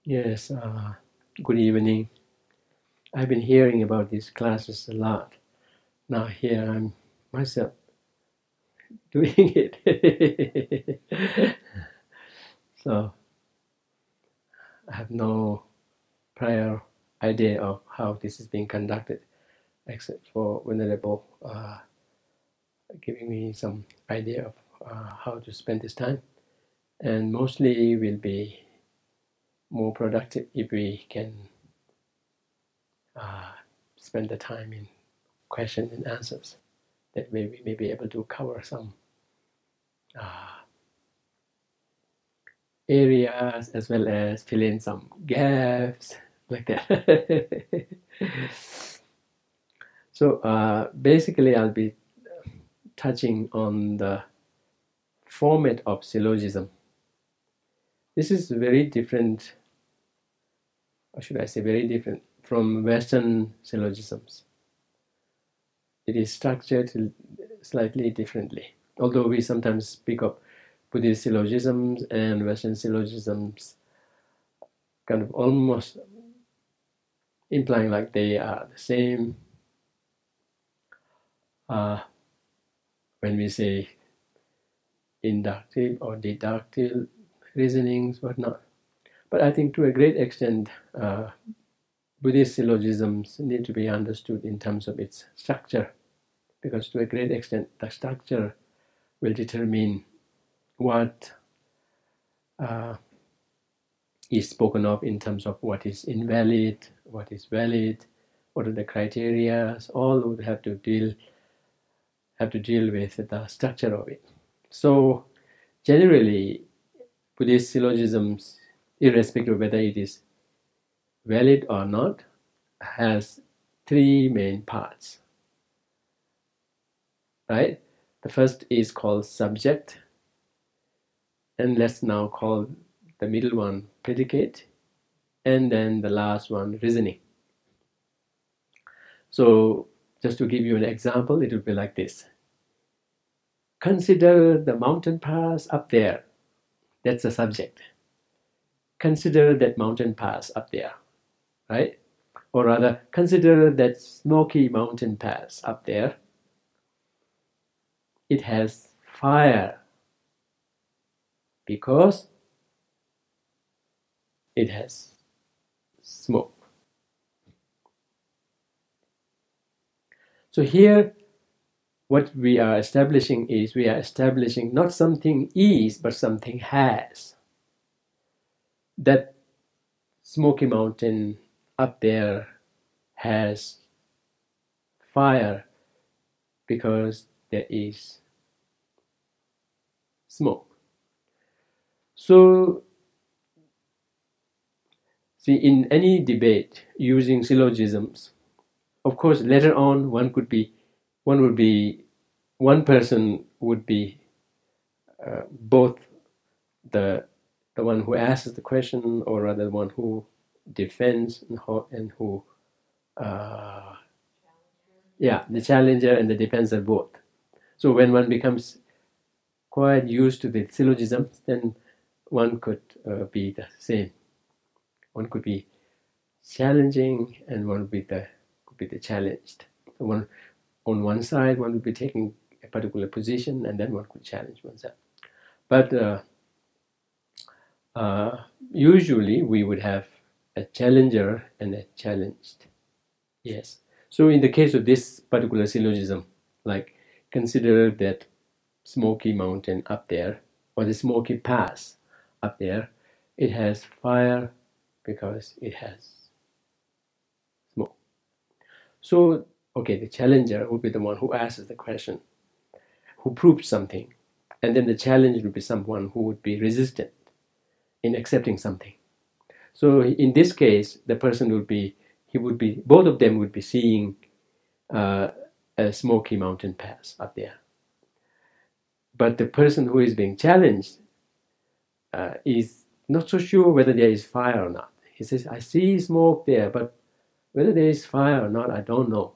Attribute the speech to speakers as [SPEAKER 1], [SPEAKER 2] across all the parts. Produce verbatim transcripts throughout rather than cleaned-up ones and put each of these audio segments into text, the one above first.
[SPEAKER 1] Yes, uh, good evening. I've been hearing about these classes a lot. Now here I'm myself doing it. So I have no prior idea of how this is being conducted, except for Venerable uh, giving me some idea of uh, how to spend this time. And mostly will be more productive if we can uh, spend the time in questions and answers. That way we may be able to cover some uh, areas as well as fill in some gaps like that. So uh, basically I'll be touching on the format of syllogism. This is very different, or should I say very different, from Western syllogisms. It is structured slightly differently, although we sometimes speak of Buddhist syllogisms and Western syllogisms kind of almost implying like they are the same. Uh, when we say inductive or deductive reasonings, whatnot. But I think to a great extent, uh, Buddhist syllogisms need to be understood in terms of its structure, because to a great extent, the structure will determine what uh, is spoken of in terms of what is invalid, what is valid, what are the criteria. All would have to deal have to deal with the structure of it. So generally, Buddhist syllogisms, irrespective of whether it is valid or not, has three main parts, right? The first is called subject, and let's now call the middle one predicate, and then the last one reasoning. So just to give you an example, it would be like this. Consider the mountain pass up there. That's the subject. Consider that mountain pass up there, right? Or rather, consider that Smoky Mountain Pass up there. It has fire because it has smoke. So here, what we are establishing is we are establishing not something is, but something has. That Smoky Mountain up there has fire because there is smoke. So, see, in any debate using syllogisms, of course, later on, one could be, one would be, one person would be uh, both the the one who asks the question, or rather the one who defends and who, and who uh, yeah, the challenger and the defender both. So when one becomes quite used to the syllogisms, then one could uh, be the same. One could be challenging, and one would be the could be the challenged. So one on one side, one would be taking a particular position, and then one could challenge oneself. But uh, uh, usually we would have a challenger and a challenged. Yes. So in the case of this particular syllogism, like consider that Smoky Mountain up there, or the Smoky Pass up there, it has fire because it has smoke. So, okay, the challenger would be the one who asks the question, who proves something, and then the challenge would be someone who would be resistant in accepting something. So in this case, the person would be, he would be, both of them would be seeing uh, a Smoky Mountain Pass up there. But the person who is being challenged uh, is not so sure whether there is fire or not. He says, I see smoke there, but whether there is fire or not, I don't know.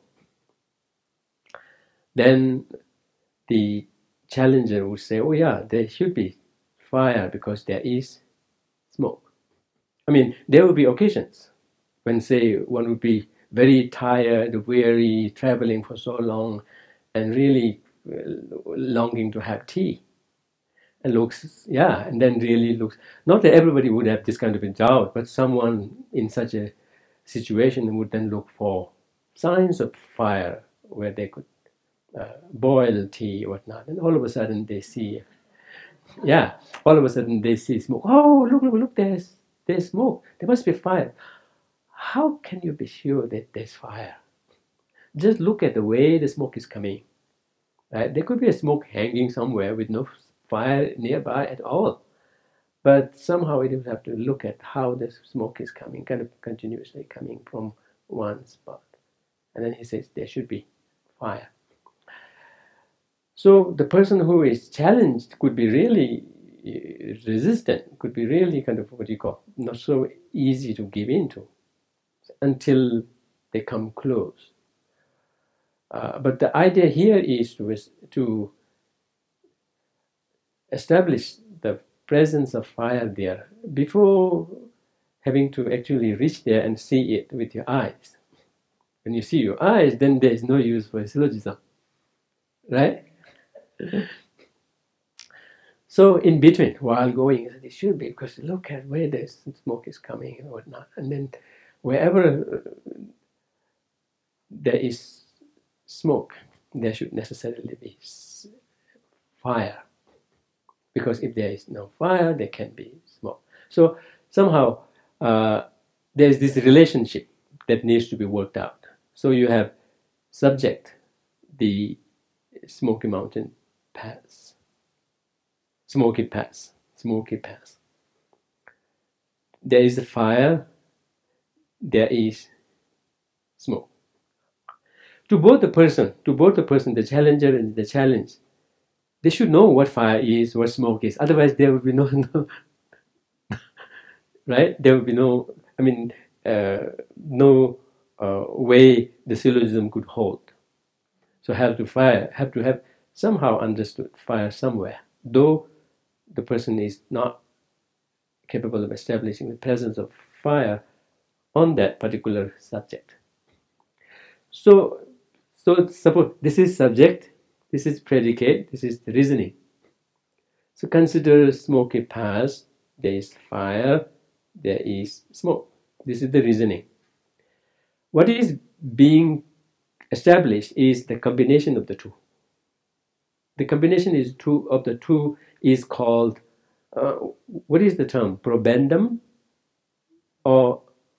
[SPEAKER 1] Then the challenger would say, oh yeah, there should be fire because there is smoke. I mean, there will be occasions when, say, one would be very tired, weary, traveling for so long, and really uh, longing to have tea. And looks, yeah, and then really looks, not that everybody would have this kind of a doubt, but someone in such a situation would then look for signs of fire where they could uh, boil tea or whatnot. And all of a sudden they see, yeah, all of a sudden they see smoke. Oh, look, look, look, there's, there's smoke. There must be fire. How can you be sure that there's fire? Just look at the way the smoke is coming. Right? There could be a smoke hanging somewhere with no fire nearby at all. But somehow you have to look at how the smoke is coming, kind of continuously coming from one spot. And then he says there should be fire. So the person who is challenged could be really resistant, could be really kind of what you call not so easy to give into until they come close. Uh, but the idea here is to, to establish the presence of fire there before having to actually reach there and see it with your eyes. When you see your eyes, then there is no use for syllogism, right? So in between, while going, it should be, because look at where the smoke is coming and whatnot. And then wherever there is smoke, there should necessarily be fire. Because if there is no fire, there can be smoke. So somehow uh, there is this relationship that needs to be worked out. So you have subject, the Smoky Mountain Pass, Smoky Pass, Smoky Pass. There is a fire, there is smoke. To both the person, to both the person, the challenger and the challenge, they should know what fire is, what smoke is. Otherwise, there will be no, no right? There will be no, I mean, uh, no uh, way the syllogism could hold. So have to fire, have to have somehow understood fire somewhere, though the person is not capable of establishing the presence of fire on that particular subject. So, so suppose this is subject, this is predicate, this is the reasoning. So consider smoky pass, there is fire, there is smoke. This is the reasoning. What is being established is the combination of the two. The combination is two of the two is called, uh, what is the term? Probandum or,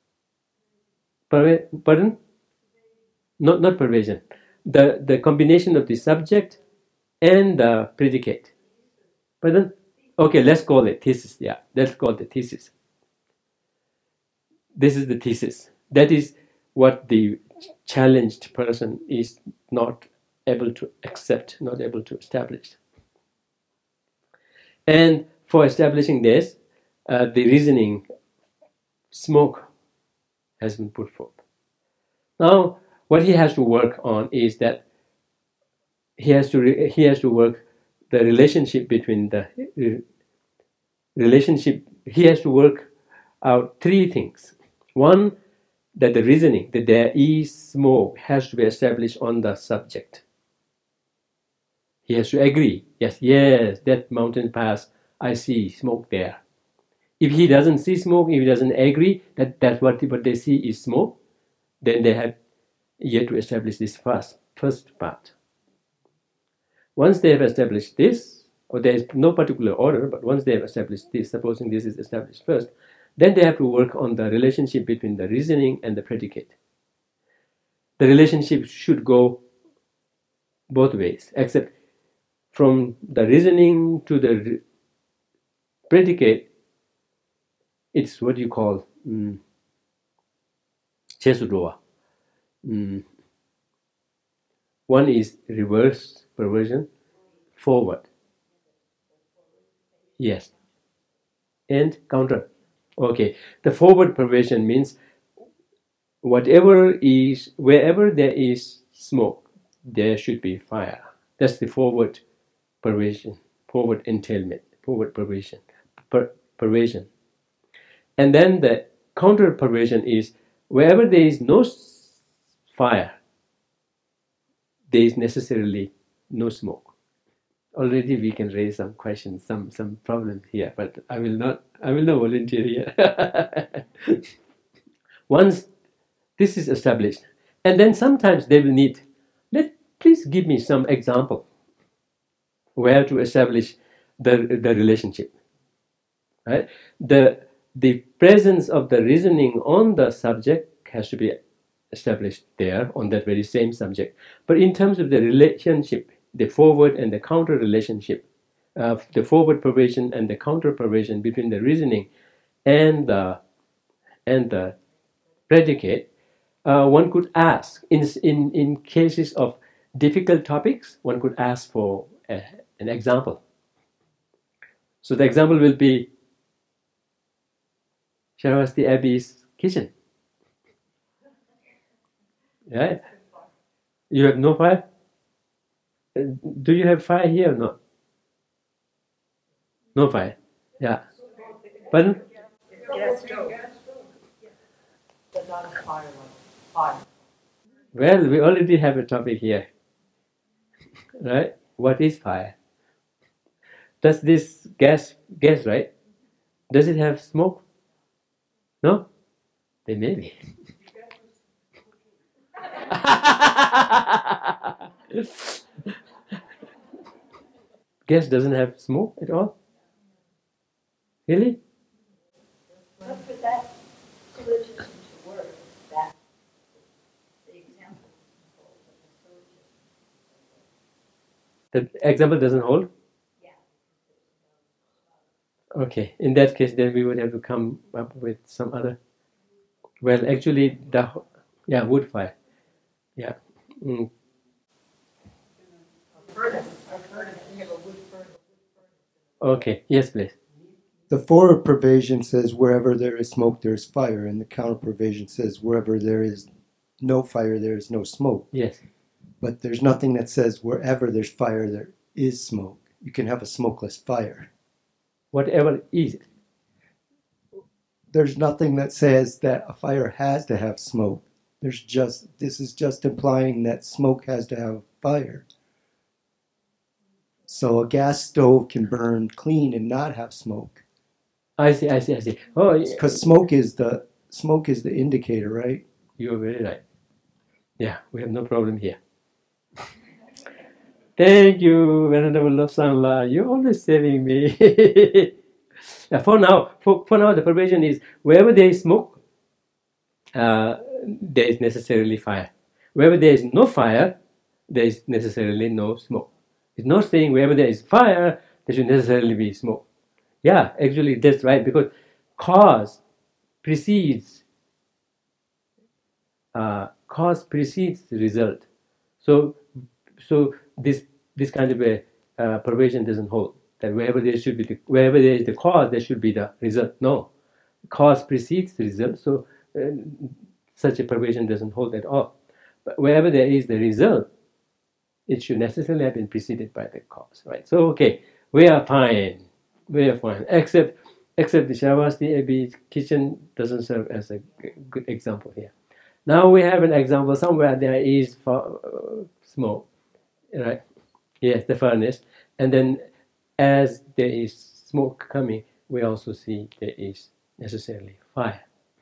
[SPEAKER 1] pardon? Not, not pervasion. The, the combination of the subject and the predicate. Pardon? Okay, let's call it thesis. Yeah, let's call it the thesis. This is the thesis. That is what the challenged person is not able to accept, not able to establish. And for establishing this, uh, the reasoning smoke has been put forth. Now, what he has to work on is that he has to re- he has to work the relationship between the re- relationship. He has to work out three things. One, that the reasoning that there is smoke has to be established on the subject. He has to agree. Yes, yes, that mountain pass, I see smoke there. If he doesn't see smoke, if he doesn't agree that that's what, what they see is smoke, then they have yet to establish this first, first part. Once they have established this, or there is no particular order, but once they have established this, supposing this is established first, then they have to work on the relationship between the reasoning and the predicate. The relationship should go both ways, except from the reasoning to the re- predicate, it's what you call mm, chesudoa. Mm. One is reverse perversion, forward. Yes. And counter. Okay. The forward perversion means whatever is, wherever there is smoke, there should be fire. That's the forward perversion, forward entailment, forward perversion, per, perversion. And then the counter perversion is wherever there is no fire, there is necessarily no smoke. Already we can raise some questions, some some problems here, but I will not I will not volunteer here. Once this is established, and then sometimes they will need, let please give me some example where to establish the the relationship. Right? The the presence of the reasoning on the subject has to be established there on that very same subject. But in terms of the relationship, the forward and the counter relationship, uh, the forward perversion and the counter perversion between the reasoning and the and the predicate, uh, one could ask in in in cases of difficult topics, one could ask for a, an example. So the example will be Sharavasti Abbey's kitchen. Yeah, you have no fire. Do you have fire here or not? No fire. Yeah. Pardon?
[SPEAKER 2] Gas stove. But not a fire like fire.
[SPEAKER 1] Well, we already have a topic here. Right? What is fire? Does this gas, gas, right? Does it have smoke? No? Then maybe. Gas doesn't have smoke at all? Really?
[SPEAKER 2] Let's put that syllogism to work. That's the example.
[SPEAKER 1] The example doesn't hold?
[SPEAKER 2] Yeah.
[SPEAKER 1] Okay, in that case, then we would have to come up with some other. Well, actually, the yeah, wood fire. Yeah. Mm.
[SPEAKER 2] Furnace. A furnace. We have a wood furnace.
[SPEAKER 1] Okay, yes, please.
[SPEAKER 3] The forward pervasion says wherever there is smoke, there is fire, and the counter pervasion says wherever there is no fire, there is no smoke.
[SPEAKER 1] Yes.
[SPEAKER 3] But there's nothing that says wherever there's fire, there is smoke. You can have a smokeless fire.
[SPEAKER 1] Whatever is it.
[SPEAKER 3] There's nothing that says that a fire has to have smoke. There's just, this is just implying that smoke has to have fire. So a gas stove can burn clean and not have smoke.
[SPEAKER 1] I see, I see, I see. Oh,
[SPEAKER 3] Because smoke is the smoke is the indicator, right?
[SPEAKER 1] you're very right. Yeah, we have no problem here. Thank you, Venerable Lobsangla. You're always saving me. Yeah, for now, for, for now, the pervasion is wherever there is smoke, uh, there is necessarily fire. Wherever there is no fire, there is necessarily no smoke. It's not saying wherever there is fire, there should necessarily be smoke. Yeah, actually, that's right, because cause precedes uh, cause precedes the result. So, so this this kind of a uh, pervasion doesn't hold. That wherever there should be the, wherever there is the cause, there should be the result. No, cause precedes the result. So uh, such a pervasion doesn't hold at all. But wherever there is the result, it should necessarily have been preceded by the cause, right? So okay, we are fine. We are fine. Except, except the Sharavasti Abbey kitchen doesn't serve as a good example here. Now we have an example somewhere there is for, uh, smoke, right? Yes, the furnace, and then as there is smoke coming, we also see there is necessarily fire.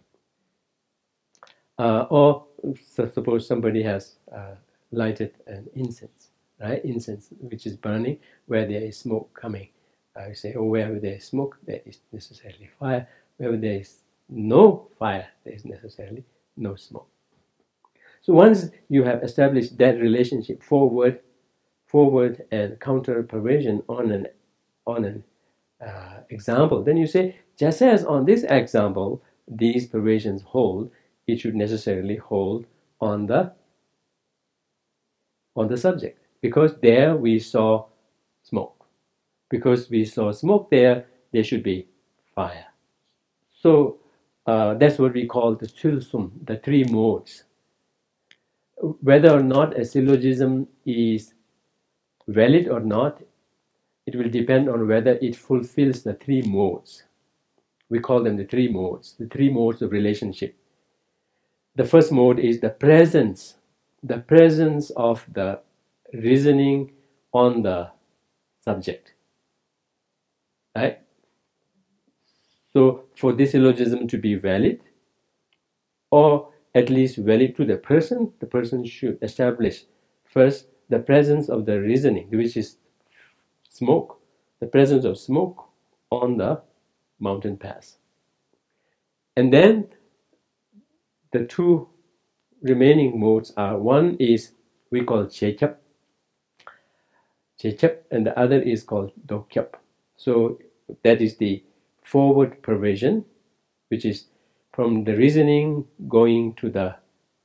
[SPEAKER 1] Uh, or so suppose somebody has uh, lighted an incense, right? Incense which is burning, where there is smoke coming. I uh, say, oh, wherever there is smoke, there is necessarily fire. Wherever there is no fire, there is necessarily no smoke. So once you have established that relationship, forward, forward and counter pervasion on an on an uh, example, then you say, just as on this example these pervasions hold, it should necessarily hold on the on the subject, because there we saw smoke. Because we saw smoke there, there should be fire. So uh, that's what we call the Chulsum, the three modes. Whether or not a syllogism is valid or not, it will depend on whether it fulfills the three modes. We call them the three modes, the three modes of relationship. The first mode is the presence, the presence of the reasoning on the subject. Right? So for this syllogism to be valid, or at least valid to the person, the person should establish first the presence of the reasoning, which is smoke, the presence of smoke on the mountain pass. And then the two remaining modes are, one is we call Chechap, Chechap, and the other is called Dokyap. So that is the forward pervasion, which is from the reasoning going to the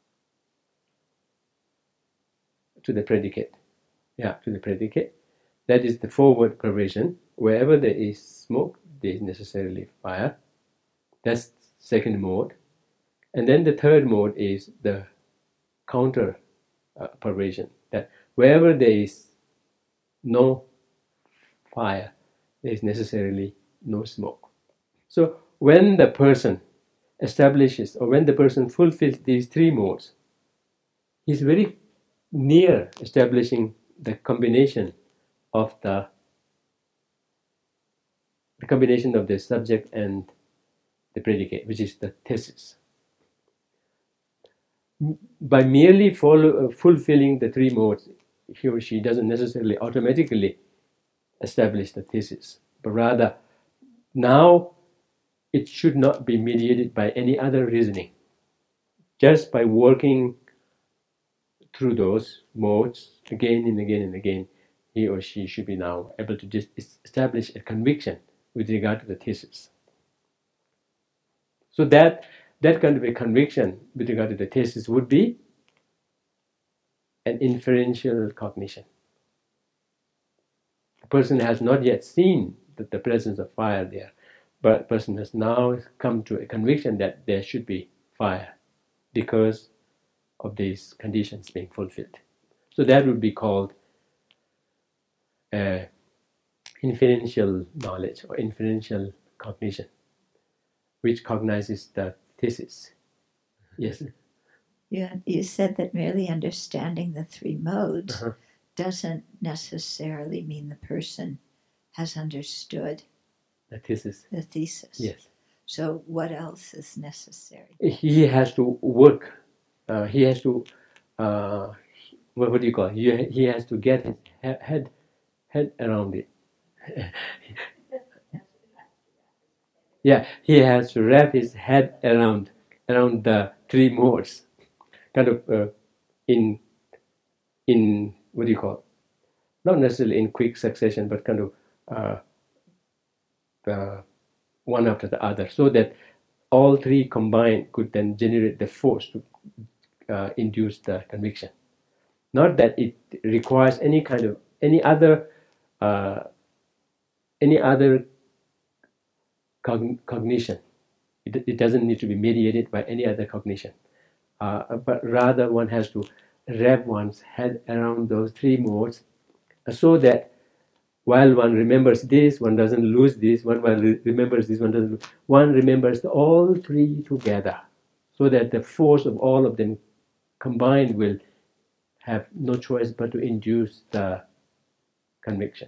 [SPEAKER 1] to the predicate. Yeah, to the predicate. That is the forward pervasion. Wherever there is smoke, there is necessarily fire. That's second mode. And then the third mode is the counter uh, pervasion. That wherever there is no fire, there is necessarily no smoke. So when the person establishes, or when the person fulfills these three modes, he's very near establishing the combination of the, the combination of the subject and the predicate, which is the thesis. By merely follow, uh, fulfilling the three modes, he or she doesn't necessarily automatically establish the thesis, but rather now it should not be mediated by any other reasoning. Just by working through those modes again and again and again, he or she should be now able to just establish a conviction with regard to the thesis. So that that kind of a conviction with regard to the thesis would be an inferential cognition. The person has not yet seen the, the presence of fire there, but the person has now come to a conviction that there should be fire because of these conditions being fulfilled. So that would be called uh, inferential knowledge or inferential cognition, which cognizes the thesis. Yes?
[SPEAKER 4] Yeah, you said that merely understanding the three modes
[SPEAKER 1] Uh-huh.
[SPEAKER 4] doesn't necessarily mean the person has understood
[SPEAKER 1] The thesis.
[SPEAKER 4] the thesis.
[SPEAKER 1] Yes.
[SPEAKER 4] So what else is necessary?
[SPEAKER 1] He has to work. Uh, he has to, uh, what, what do you call it? He, he has to get his he- head head around it. Yeah, he has to wrap his head around around the three modes, kind of uh, in in what do you call it? Not necessarily in quick succession, but kind of uh, the one after the other, so that all three combined could then generate the force to uh, induce the conviction. Not that it requires any kind of any other uh, any other cogn- cognition. It, it doesn't need to be mediated by any other cognition, uh, but rather one has to wrap one's head around those three modes, uh, so that while one remembers this, one doesn't lose this. One while re- remembers this, one doesn't. Lose. One remembers all three together, so that the force of all of them combined will have no choice but to induce the conviction.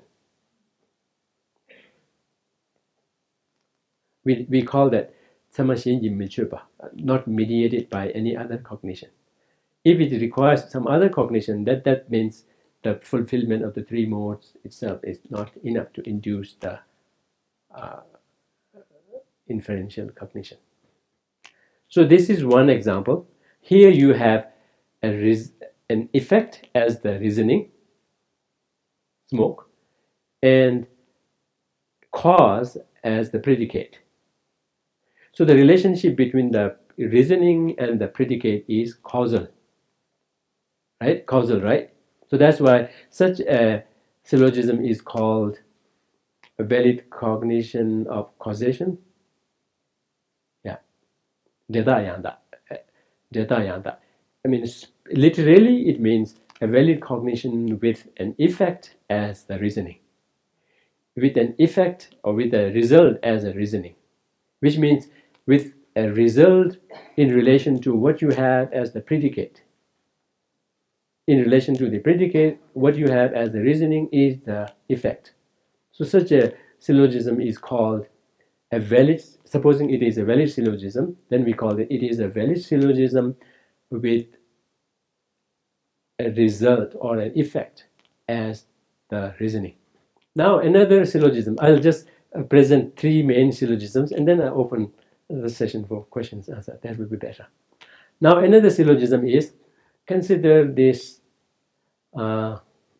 [SPEAKER 1] We, we call that samashin yimmichupa, not mediated by any other cognition. If it requires some other cognition, that, that means the fulfillment of the three modes itself is not enough to induce the uh, inferential cognition. So this is one example. Here you have a res- an effect as the reasoning, smoke, and cause as the predicate. So the relationship between the reasoning and the predicate is causal, right? Causal, right? So that's why such a syllogism is called a valid cognition of causation. Yeah, Dedayanda. Dedayanda. I mean, literally, it means a valid cognition with an effect as the reasoning, with an effect or with a result as a reasoning. which means with a result in relation to what you have as the predicate. In relation to the predicate, what you have as the reasoning is the effect. So such a syllogism is called a valid, supposing it is a valid syllogism, then we call it, it is a valid syllogism with a result or an effect as the reasoning. Now another syllogism, I'll just present three main syllogisms and then I open the session for questions and answers. That will be better. Now another syllogism is, consider this uh,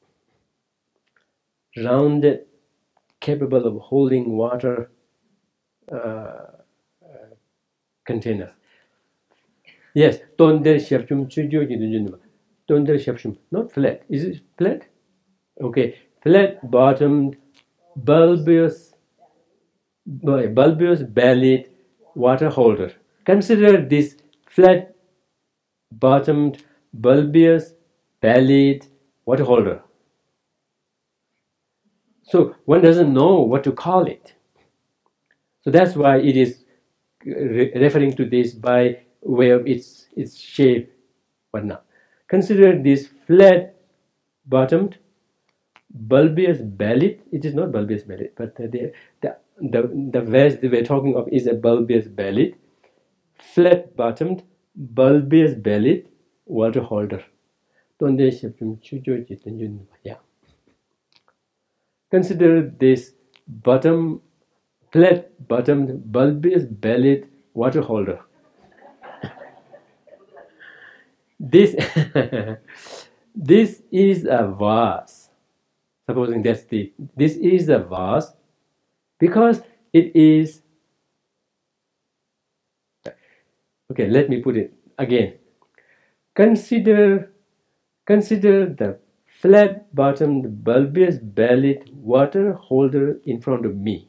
[SPEAKER 1] rounded, capable of holding water uh, uh, container. Yes, tonder shapshum chujo gidunjunma. Tonder shapshum, not flat. Is it flat? Okay, flat-bottomed, bulbous, bulbous bellied water holder. Consider this flat-bottomed, bulbous bellied water holder. So one doesn't know what to call it. So that's why it is re referring to this by way of its its shape, whatnot. Consider this flat-bottomed, bulbous bellied. It is not bulbous bellied, but the the the the vase we're talking of is a bulbous bellied, flat-bottomed, bulbous bellied water holder. Yeah. Consider this bottom, flat-bottomed, bulbous bellied water holder. This this is a vase. Supposing that's the this is a vase because it is. Okay, let me put it again. Consider consider the flat-bottomed, bulbous bellied water holder in front of me.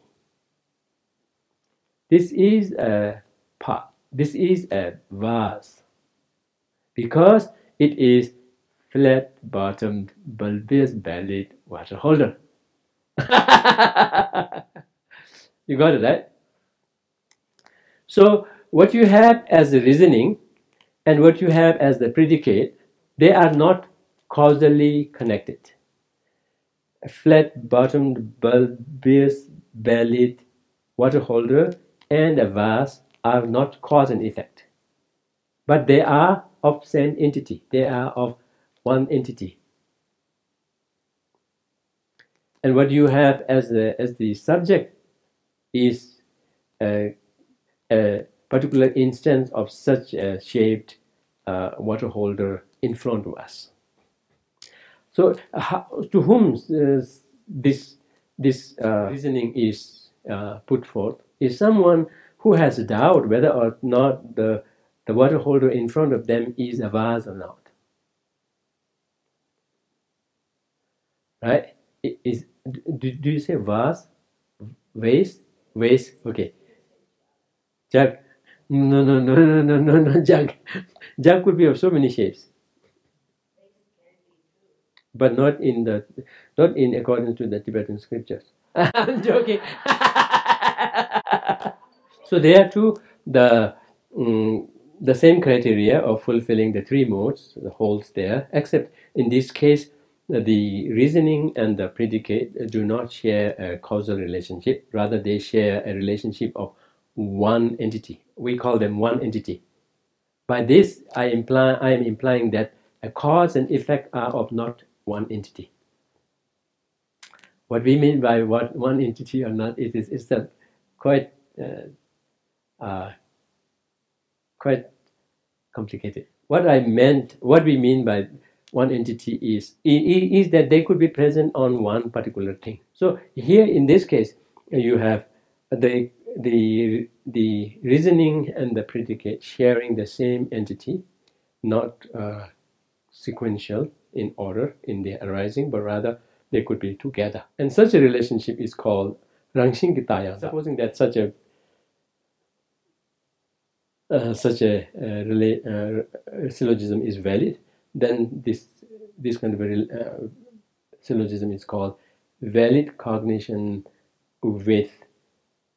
[SPEAKER 1] This is a pot. This is a vase because it is flat-bottomed, bulbous bellied water holder. You got it, right? So what you have as the reasoning and what you have as the predicate, they are not causally connected. A flat-bottomed, bulbous bellied water holder and a vase are not cause and effect, but they are of same entity. They are of one entity. And what you have as the, as the subject is a, a particular instance of such a shaped uh, water holder in front of us. So how, to whom uh, this, this uh, reasoning is uh, put forth is someone who has a doubt whether or not the, the water holder in front of them is a vase or not. Right? It is, do, do you say vase? Vase? Vase? Okay. Jug? No, no, no, no, no, no, no, jug. Jug could be of so many shapes. But not in the, not in accordance to the Tibetan scriptures. I'm joking. So there too, the um, the same criteria of fulfilling the three modes holds there, except in this case, the reasoning and the predicate do not share a causal relationship. Rather, they share a relationship of one entity. We call them one entity. By this, I imply I am implying that a cause and effect are of not one entity. What we mean by what one entity or not, it is it's a quite uh, uh, quite complicated. What I meant, what we mean by one entity is is that they could be present on one particular thing. So here in this case, you have the the the reasoning and the predicate sharing the same entity, not uh, sequential in order in their arising, but rather they could be together. And such a relationship is called Rangshinkitaya. Supposing that such a uh, such a uh, relate, uh, syllogism is valid, then this this kind of a uh, syllogism is called valid cognition with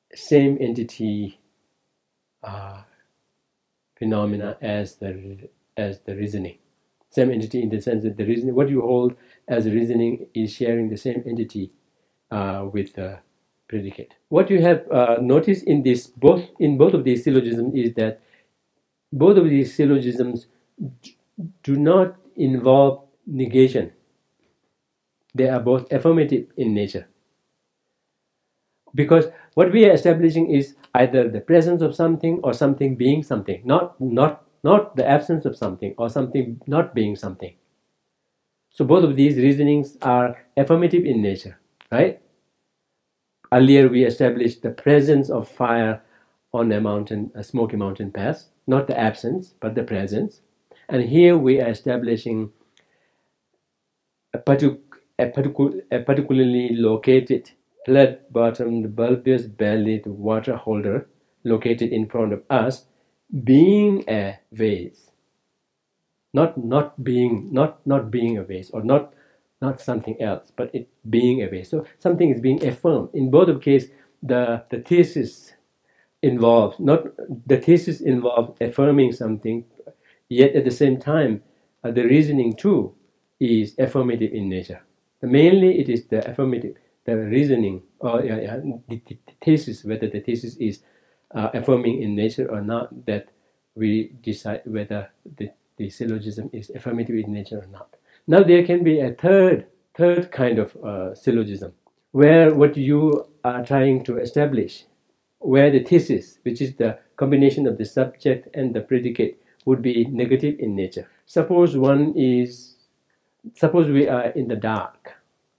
[SPEAKER 1] same entity uh, phenomena as the as the reasoning. Same entity in the sense that the reasoning, what you hold as reasoning, is sharing the same entity uh, with the predicate. What you have uh, noticed in this both in both of these syllogisms is that both of these syllogisms do not involve negation. They are both affirmative in nature. Because what we are establishing is either the presence of something or something being something, not, not, not the absence of something or something not being something. So both of these reasonings are affirmative in nature, right? Earlier we established the presence of fire on a mountain, a smoky mountain pass, not the absence, but the presence. And here we are establishing a, partic a, particu a particularly located flat-bottomed, bulbous-bellied water holder located in front of us, being a vase, not not being not not being a vase, or not not something else, but it being a vase. So something is being affirmed. In both of cases, the the thesis involves not the thesis involves affirming something, yet at the same time, uh, the reasoning too is affirmative in nature. Mainly, it is the affirmative, the reasoning, or uh, uh, the, the thesis, whether the thesis is uh, affirming in nature or not, that we decide whether the, the syllogism is affirmative in nature or not. Now there can be a third, third kind of uh, syllogism, where what you are trying to establish, where the thesis, which is the combination of the subject and the predicate, would be negative in nature. Suppose one is, suppose we are in the dark,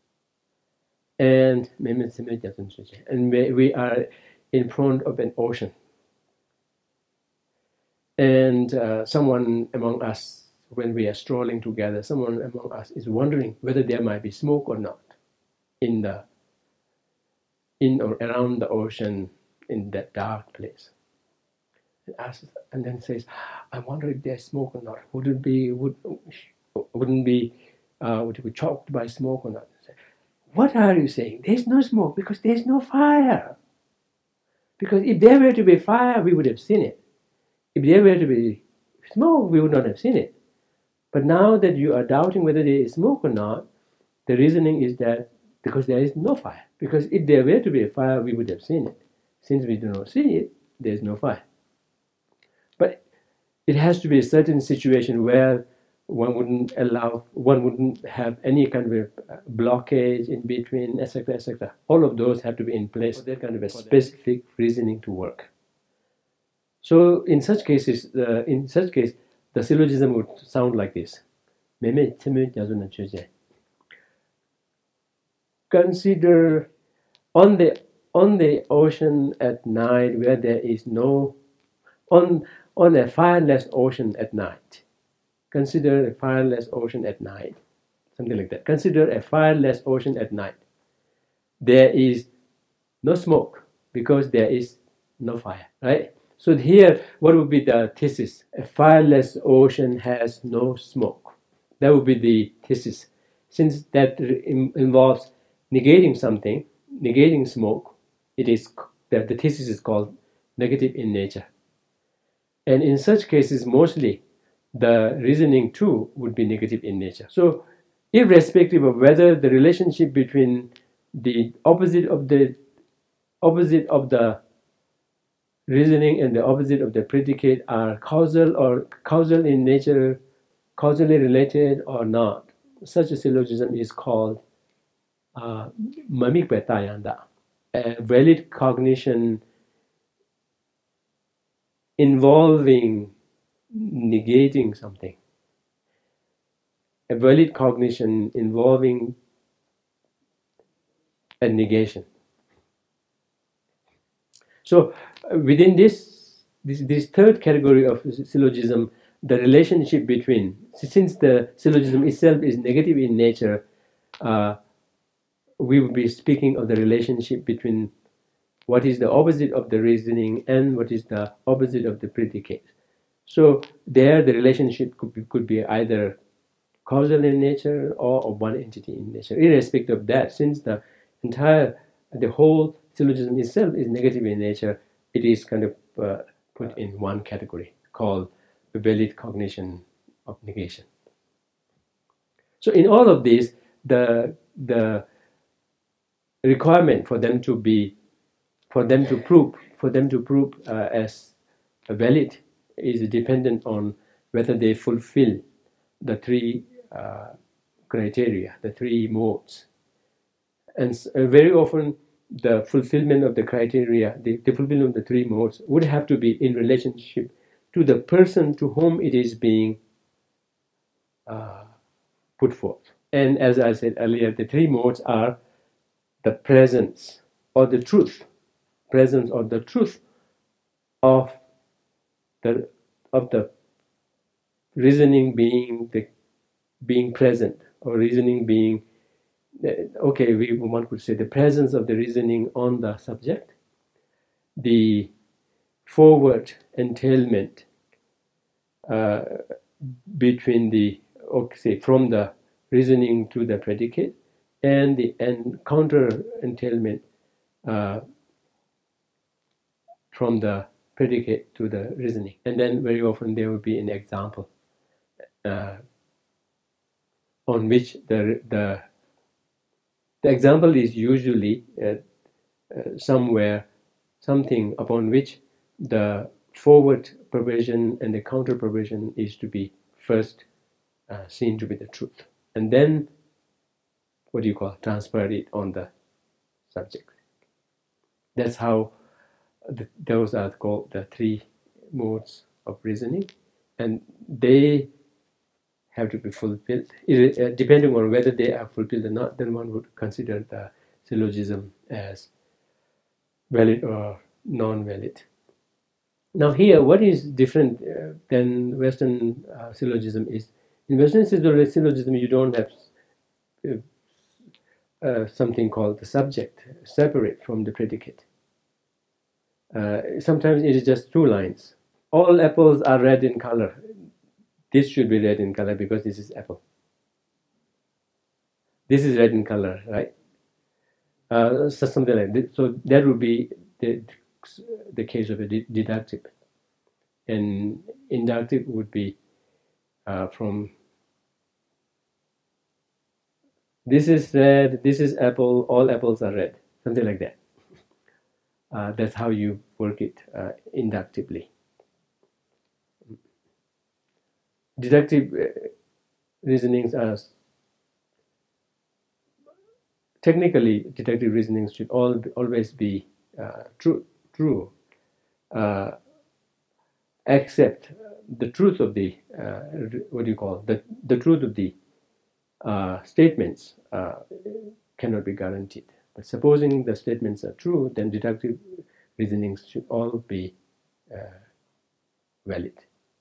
[SPEAKER 1] and and we are in front of an ocean, and uh, someone among us, when we are strolling together, someone among us is wondering whether there might be smoke or not in the in or around the ocean, in that dark place. And asks, and then says, "I wonder if there's smoke or not. Would it be would wouldn't be uh, would it be choked by smoke or not?" What are you saying? There's no smoke because there's no fire. Because if there were to be fire, we would have seen it. If there were to be smoke, we would not have seen it. But now that you are doubting whether there is smoke or not, the reasoning is that because there is no fire. Because if there were to be a fire, we would have seen it. Since we do not see it, there is no fire. But it has to be a certain situation where one wouldn't allow, one wouldn't have any kind of blockage in between, et cetera, et cetera. All of those have to be in place for that kind of a specific reasoning to work. So in such cases, uh, in such case, the syllogism would sound like this. Consider on the on the ocean at night where there is no on on a fireless ocean at night. Consider a fireless ocean at night, something like that. Consider a fireless ocean at night. There is no smoke because there is no fire, right? So here, what would be the thesis? A fireless ocean has no smoke. That would be the thesis. Since that involves negating something, negating smoke, it is that the thesis is called negative in nature. And in such cases, mostly the reasoning too would be negative in nature. So irrespective of whether the relationship between the opposite of the opposite of the reasoning and the opposite of the predicate are causal or causal in nature, causally related or not, such a syllogism is called uh, mamik betayanda, a valid cognition involving negating something, a valid cognition involving a negation. So uh, within this, this this third category of syllogism, the relationship between, since the syllogism itself is negative in nature, uh, we will be speaking of the relationship between what is the opposite of the reasoning and what is the opposite of the predicate. So there the relationship could be, could be either causal in nature or of one entity in nature. Irrespective of that, since the entire, the whole syllogism itself is negative in nature, it is kind of uh, put in one category called a valid cognition of negation. So in all of these, the the requirement for them to be, for them to prove, for them to prove uh, as valid is dependent on whether they fulfill the three uh, criteria, the three modes. And uh, very often the fulfillment of the criteria, the, the fulfillment of the three modes would have to be in relationship to the person to whom it is being uh, put forth. And as I said earlier, the three modes are the presence or the truth, presence or the truth of the of the reasoning being the being present, or reasoning being okay. We one could say the presence of the reasoning on the subject, the forward entailment uh, between the okay, say from the reasoning to the predicate, and the and counter entailment uh, from the predicate to the reasoning. And then very often there will be an example uh, on which the the the example is usually uh, uh, somewhere something upon which the forward provision and the counter provision is to be first uh, seen to be the truth, and then what do you call transfer it on the subject. That's how the, those are called the three modes of reasoning, and they have to be fulfilled. It, uh, depending on whether they are fulfilled or not, then one would consider the syllogism as valid or non-valid. Now here, what is different uh, than Western uh, syllogism is, in Western syllogism you don't have uh, uh, something called the subject separate from the predicate. Uh, sometimes it is just two lines. All apples are red in color. This should be red in color because this is apple. This is red in color, right? Uh, so something like that. So that would be the, the case of a deductive. And inductive would be uh, from this is red, this is apple, all apples are red. Something like that. Uh, that's how you work it uh, inductively. Deductive uh, reasonings are technically deductive reasonings should all always be uh, true, true, uh, except the truth of the uh, what do you call the the truth of the uh, statements uh, cannot be guaranteed. But supposing the statements are true, then deductive reasonings should all be uh, valid.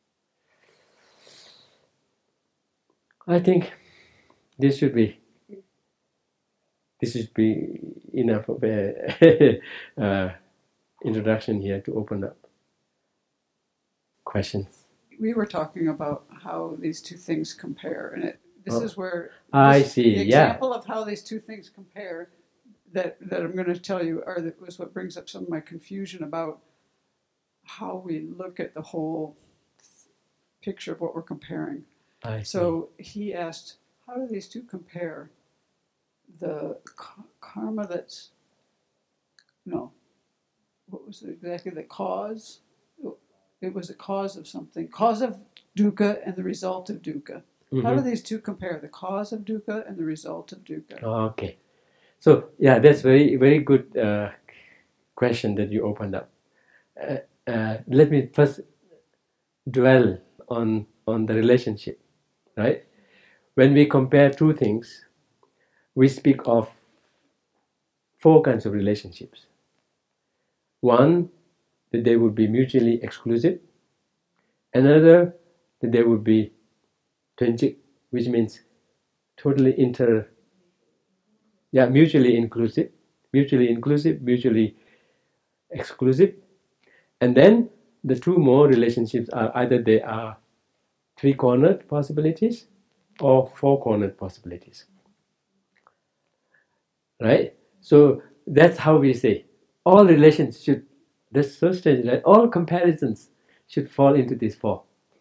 [SPEAKER 1] I think this should be this should be enough of a uh, introduction here to open up questions.
[SPEAKER 5] We were talking about how these two things compare, and it, this
[SPEAKER 1] Oh,
[SPEAKER 5] is where
[SPEAKER 1] I
[SPEAKER 5] this,
[SPEAKER 1] see.
[SPEAKER 5] the
[SPEAKER 1] Yeah.
[SPEAKER 5] example of how these two things compare that, that I'm going to tell you are that was what brings up some of my confusion about how we look at the whole picture of what we're comparing.
[SPEAKER 1] I see.
[SPEAKER 5] So he asked, how do these two compare? The ka- karma that's, no, what was it exactly the cause? It was a cause of something, cause of dukkha and the result of dukkha.
[SPEAKER 1] Mm-hmm.
[SPEAKER 5] How do these two compare, the cause of dukkha and the result of dukkha?
[SPEAKER 1] Okay. So, yeah, that's very, very good uh, question that you opened up. Uh, uh, let me first dwell on, on the relationship, right? When we compare two things, we speak of four kinds of relationships. One, that they would be mutually exclusive. Another, that they would be twinjik, which means totally inter, yeah, mutually inclusive, mutually inclusive, mutually exclusive. And then the two more relationships are either they are three-cornered possibilities or four-cornered possibilities. Right? So that's how we say all relations should, that's so strange, right? All comparisons should fall into these four.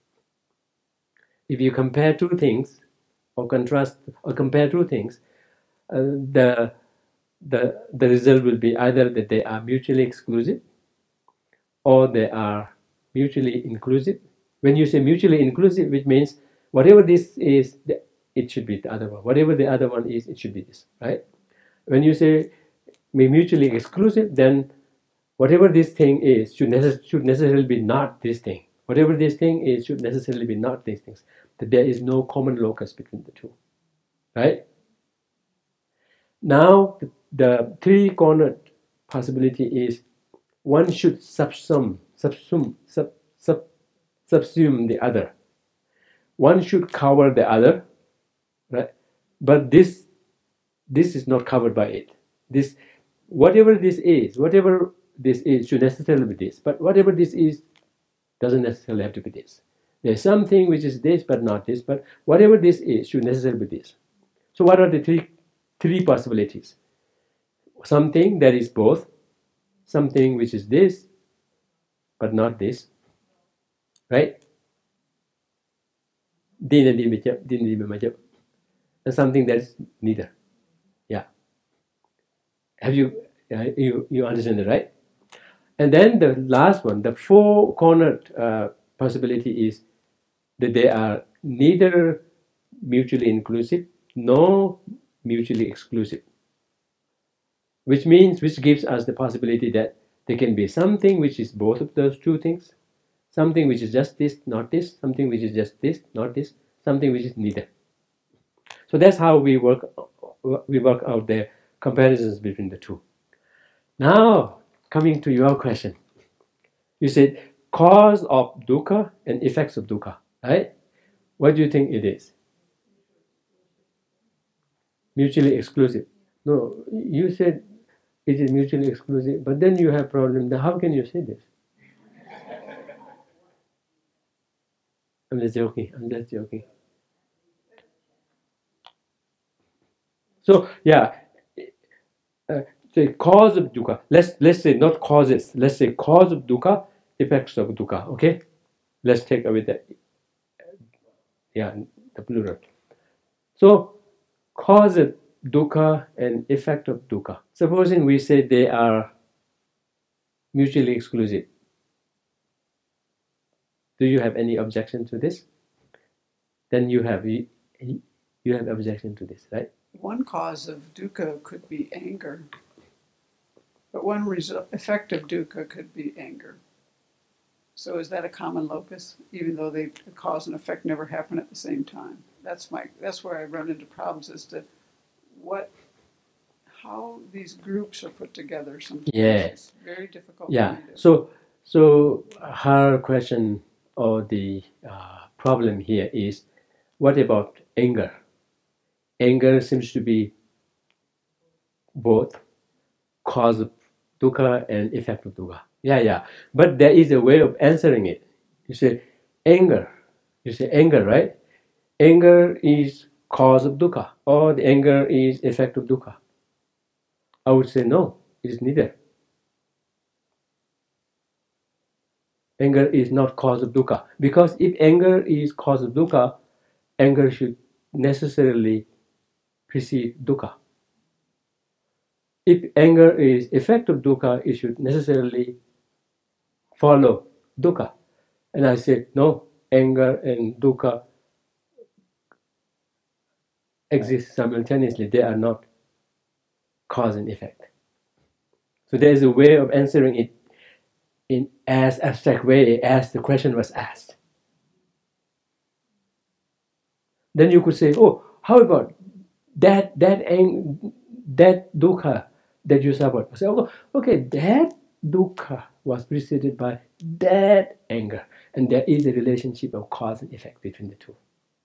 [SPEAKER 1] If you compare two things, or contrast, or compare two things, uh, the, the, the result will be either that they are mutually exclusive, or they are mutually inclusive. When you say mutually inclusive, which means whatever this is, it should be the other one. Whatever the other one is, it should be this, right? When you say mutually exclusive, then whatever this thing is should, necess should necessarily be not this thing. Whatever this thing is should necessarily be not these things. That there is no common locus between the two, right? Now, the, the three-cornered possibility is one should subsum, subsum, sub, sub, subsume the other. One should cover the other, right? But this, this is not covered by it. This, whatever this is, whatever this is, should necessarily be this. But whatever this is, doesn't necessarily have to be this. There's something which is this, but not this. But whatever this is, should necessarily be this. So what are the three, three possibilities? Something that is both, something which is this, but not this, right? And something that is neither. Yeah. Have you, uh, you, you understand it, right? And then the last one, the four-cornered uh, possibility is that they are neither mutually inclusive nor mutually exclusive, which means, which gives us the possibility that there can be something which is both of those two things, something which is just this, not this, something which is just this, not this, something which is neither. So that's how we work, we work out the comparisons between the two. Now, coming to your question, you said cause of dukkha and effects of dukkha, right? What do you think it is? Mutually exclusive. No, you said it is mutually exclusive, but then you have problem. Then how can you say this? I'm just joking. I'm just joking. So yeah, uh, the cause of dukkha. Let's let's say not causes. Let's say cause of dukkha, effects of dukkha. Okay, let's take away the yeah the plural. So cause of dukkha and effect of dukkha. Supposing we say they are mutually exclusive. Do you have any objection to this? Then you have you, you have objection to this, right?
[SPEAKER 5] One cause of dukkha could be anger, but one result, effect of dukkha could be anger. So is that a common locus, even though they the cause and effect never happen at the same time? That's my that's where I run into problems as to what how these groups are put together. Sometimes
[SPEAKER 1] Yes.
[SPEAKER 5] It's very difficult.
[SPEAKER 1] Yeah.
[SPEAKER 5] For me to,
[SPEAKER 1] So so her question or the uh, problem here is, what about anger? Anger seems to be both cause of dukkha and effect of dukkha. Yeah, yeah. But there is a way of answering it. You say anger. You say anger, right? Anger is cause of dukkha, or the anger is effect of dukkha. I would say no, it is neither. Anger is not cause of dukkha, because if anger is cause of dukkha, anger should necessarily precede dukkha. If anger is effect of dukkha, it should necessarily follow dukkha. And I said, no, anger and dukkha exist simultaneously. They are not cause and effect. So there is a way of answering it in as abstract way as the question was asked. Then you could say, oh, how about that that ang that dukkha that you suffered? I say, oh, okay, that dukkha was preceded by that anger, and there is a relationship of cause and effect between the two.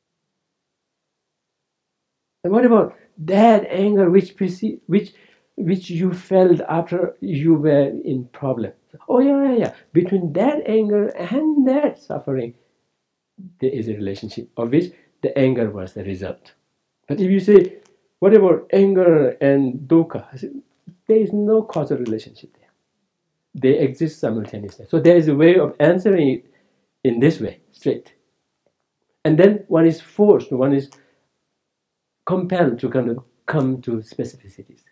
[SPEAKER 1] And what about that anger which precede, which which you felt after you were in problem? Oh yeah, yeah, yeah. Between that anger and that suffering, there is a relationship of which the anger was the result. But if you say, what about anger and dukkha? I say, there is no causal relationship there. they exist simultaneously. So there is a way of answering it in this way, straight. And then one is forced, one is compelled to kind of come to specificities.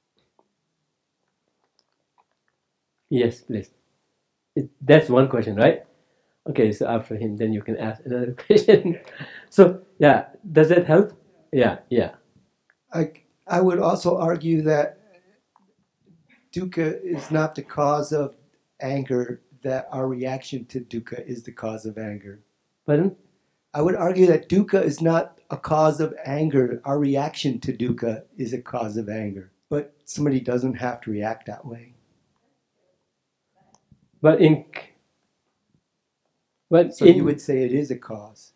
[SPEAKER 1] Yes, please. It, that's one question, right? Okay, so after him, then you can ask another question. So, yeah, does that help? Yeah, yeah.
[SPEAKER 3] I, I would also argue that dukkha is not the cause of anger, that our reaction to dukkha is the cause of anger.
[SPEAKER 1] Pardon?
[SPEAKER 3] I would argue that dukkha is not a cause of anger. Our reaction to dukkha is a cause of anger. But somebody doesn't have to react that way.
[SPEAKER 1] But in... But
[SPEAKER 3] So
[SPEAKER 1] in,
[SPEAKER 3] you would say it is a cause.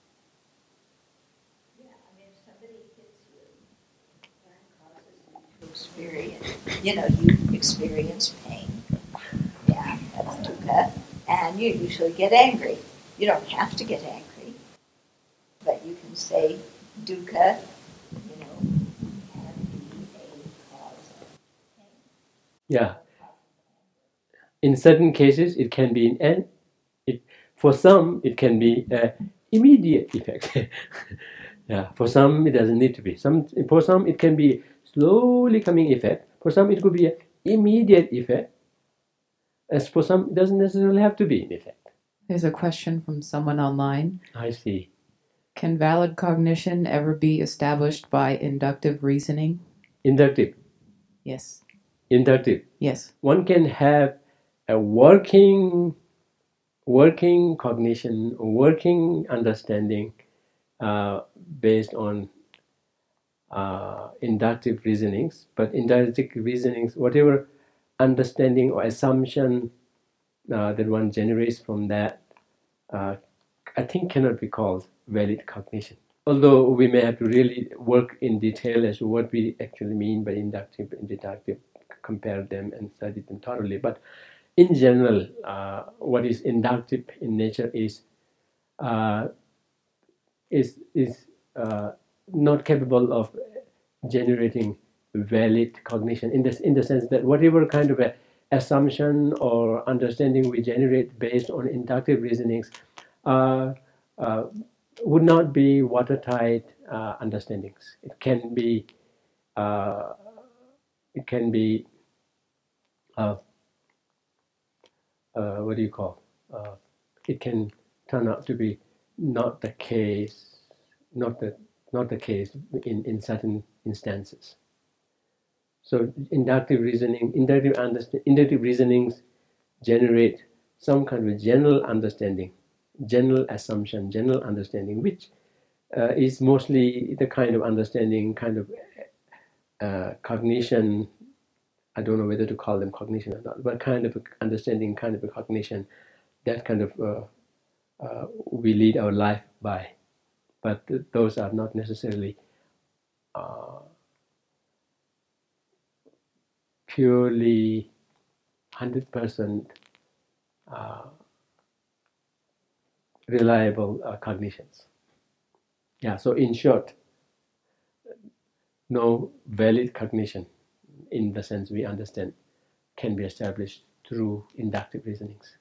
[SPEAKER 4] Yeah, I mean, if somebody hits you, that causes you to experience, you know, you experience pain. Yeah, that's dukkha. And you usually get angry. You don't have to get angry, but you can say dukkha, you know, can be a cause of pain.
[SPEAKER 1] yeah. In certain cases, it can be an it for some it can be an immediate effect. Yeah, for some it doesn't need to be. Some for some it can be slowly coming effect. For some it could be an immediate effect. As for some, it doesn't necessarily have to be an effect.
[SPEAKER 6] There's a question from someone online.
[SPEAKER 1] I see.
[SPEAKER 6] Can valid cognition ever be established by inductive reasoning?
[SPEAKER 1] Inductive.
[SPEAKER 6] Yes.
[SPEAKER 1] Inductive.
[SPEAKER 6] Yes.
[SPEAKER 1] One can have a working, working cognition, working understanding uh, based on uh, inductive reasonings. But inductive reasonings, whatever understanding or assumption uh, that one generates from that, uh, I think cannot be called valid cognition. Although we may have to really work in detail as to what we actually mean by inductive and deductive, compare them and study them thoroughly. But in general, uh, what is inductive in nature is uh, is is uh, not capable of generating valid cognition in this in the sense that whatever kind of a assumption or understanding we generate based on inductive reasonings uh, uh, would not be watertight uh, understandings. It can be uh, it can be uh, uh, what do you call? Uh, it can turn out to be not the case, not the not the case in, in certain instances. So inductive reasoning, inductive understand, inductive reasonings generate some kind of general understanding, general assumption, general understanding, which uh, is mostly the kind of understanding, kind of uh, cognition. I don't know whether to call them cognition or not, but kind of understanding, kind of a cognition, that kind of uh, uh, we lead our life by. But th- those are not necessarily uh, purely one hundred percent uh, reliable uh, cognitions. Yeah, so in short, no valid cognition in the sense we understand can be established through inductive reasonings.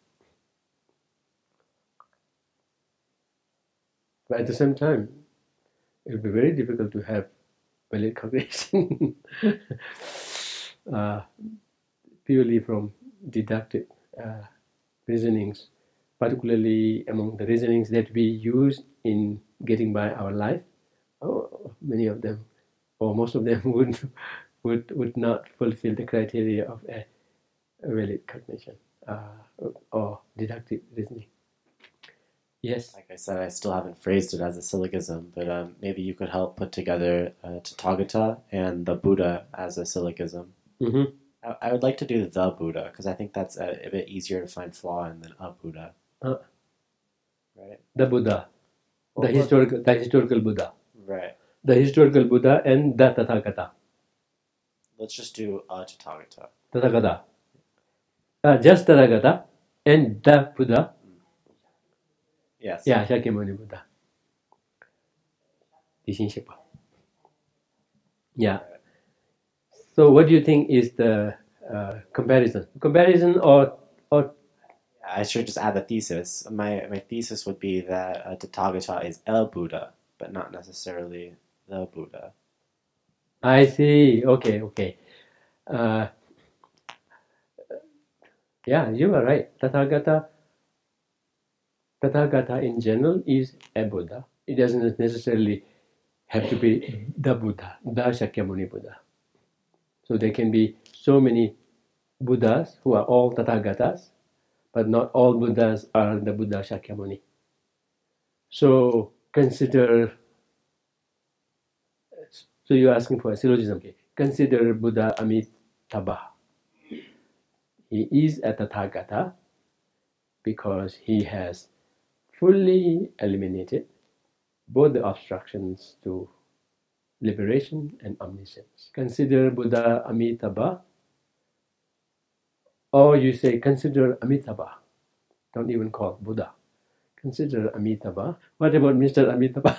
[SPEAKER 1] But at the same time, it will be very difficult to have valid cognition uh, purely from deductive uh, reasonings, particularly among the reasonings that we use in getting by our life. Oh, many of them, or most of them, would would would not fulfill the criteria of a, a valid cognition uh, or deductive reasoning. Yes.
[SPEAKER 7] Like I said, I still haven't phrased it as a syllogism, but um, maybe you could help put together uh, Tathagata and the Buddha as a syllogism.
[SPEAKER 1] Mm-hmm.
[SPEAKER 7] I, I would like to do the Buddha, because I think that's a, a bit easier to find flaw in than a Buddha.
[SPEAKER 1] Uh,
[SPEAKER 7] right?
[SPEAKER 1] The Buddha, the
[SPEAKER 7] Well,
[SPEAKER 1] historical, the historical Buddha,
[SPEAKER 7] Right.
[SPEAKER 1] the historical Buddha, and the Tathagata.
[SPEAKER 7] Let's just do a Tathagata.
[SPEAKER 1] Tathagata. Uh, just Tathagata and the Buddha.
[SPEAKER 7] Yes.
[SPEAKER 1] Yeah, Shakyamuni Buddha. Yeah. So what do you think is the uh, comparison. Comparison or or
[SPEAKER 7] I should just add the thesis. My my thesis would be that uh, Tathagata is a Buddha, but not necessarily the Buddha.
[SPEAKER 1] I see. Okay, okay. Uh, yeah, you are right. Tathagata, Tathagata in general is a Buddha. It doesn't necessarily have to be the Buddha, the Shakyamuni Buddha. So there can be so many Buddhas who are all Tathagatas, but not all Buddhas are the Buddha Shakyamuni. So consider, so you're asking for a syllogism. Okay. Consider Buddha Amitabha. He is a Tathagata because he has fully eliminated both the obstructions to liberation and omniscience. Consider Buddha Amitabha, or you say consider Amitabha. Don't even call Buddha. Consider Amitabha. What about Mister Amitabha?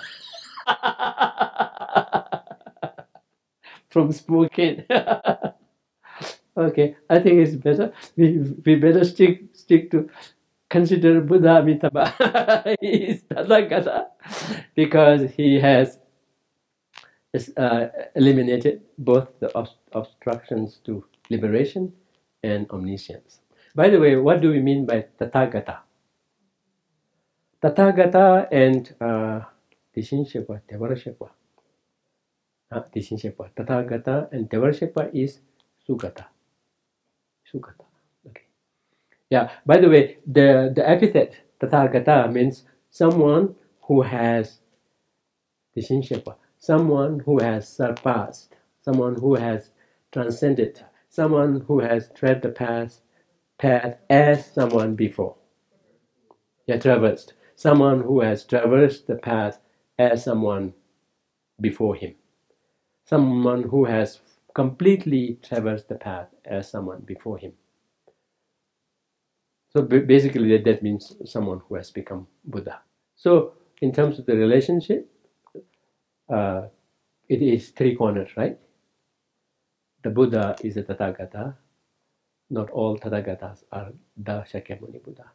[SPEAKER 1] From Spokane. Okay, I think it's better. We, we better stick stick to consider Buddha Amitabha. He is Tathagata because he has uh, eliminated both the ob- obstructions to liberation and omniscience. By the way, what do we mean by Tathagata? Tathagata and uh, Tishinshekwa, Devarashekwa. Uh, Tishinshekwa. Tathagata and Devarashekwa is Sugata. Sugata. Okay. Yeah. By the way, the, the epithet Tathagata means someone who has Tishinshekwa, someone who has surpassed, someone who has transcended, someone who has tread the path, path as someone before. Yeah, traversed. Someone who has traversed the path as someone before him. Someone who has completely traversed the path as someone before him. So basically that, that means someone who has become Buddha. So in terms of the relationship, uh, it is three corners, right? The Buddha is a Tathagata. Not all Tathagatas are the Shakyamuni Buddha.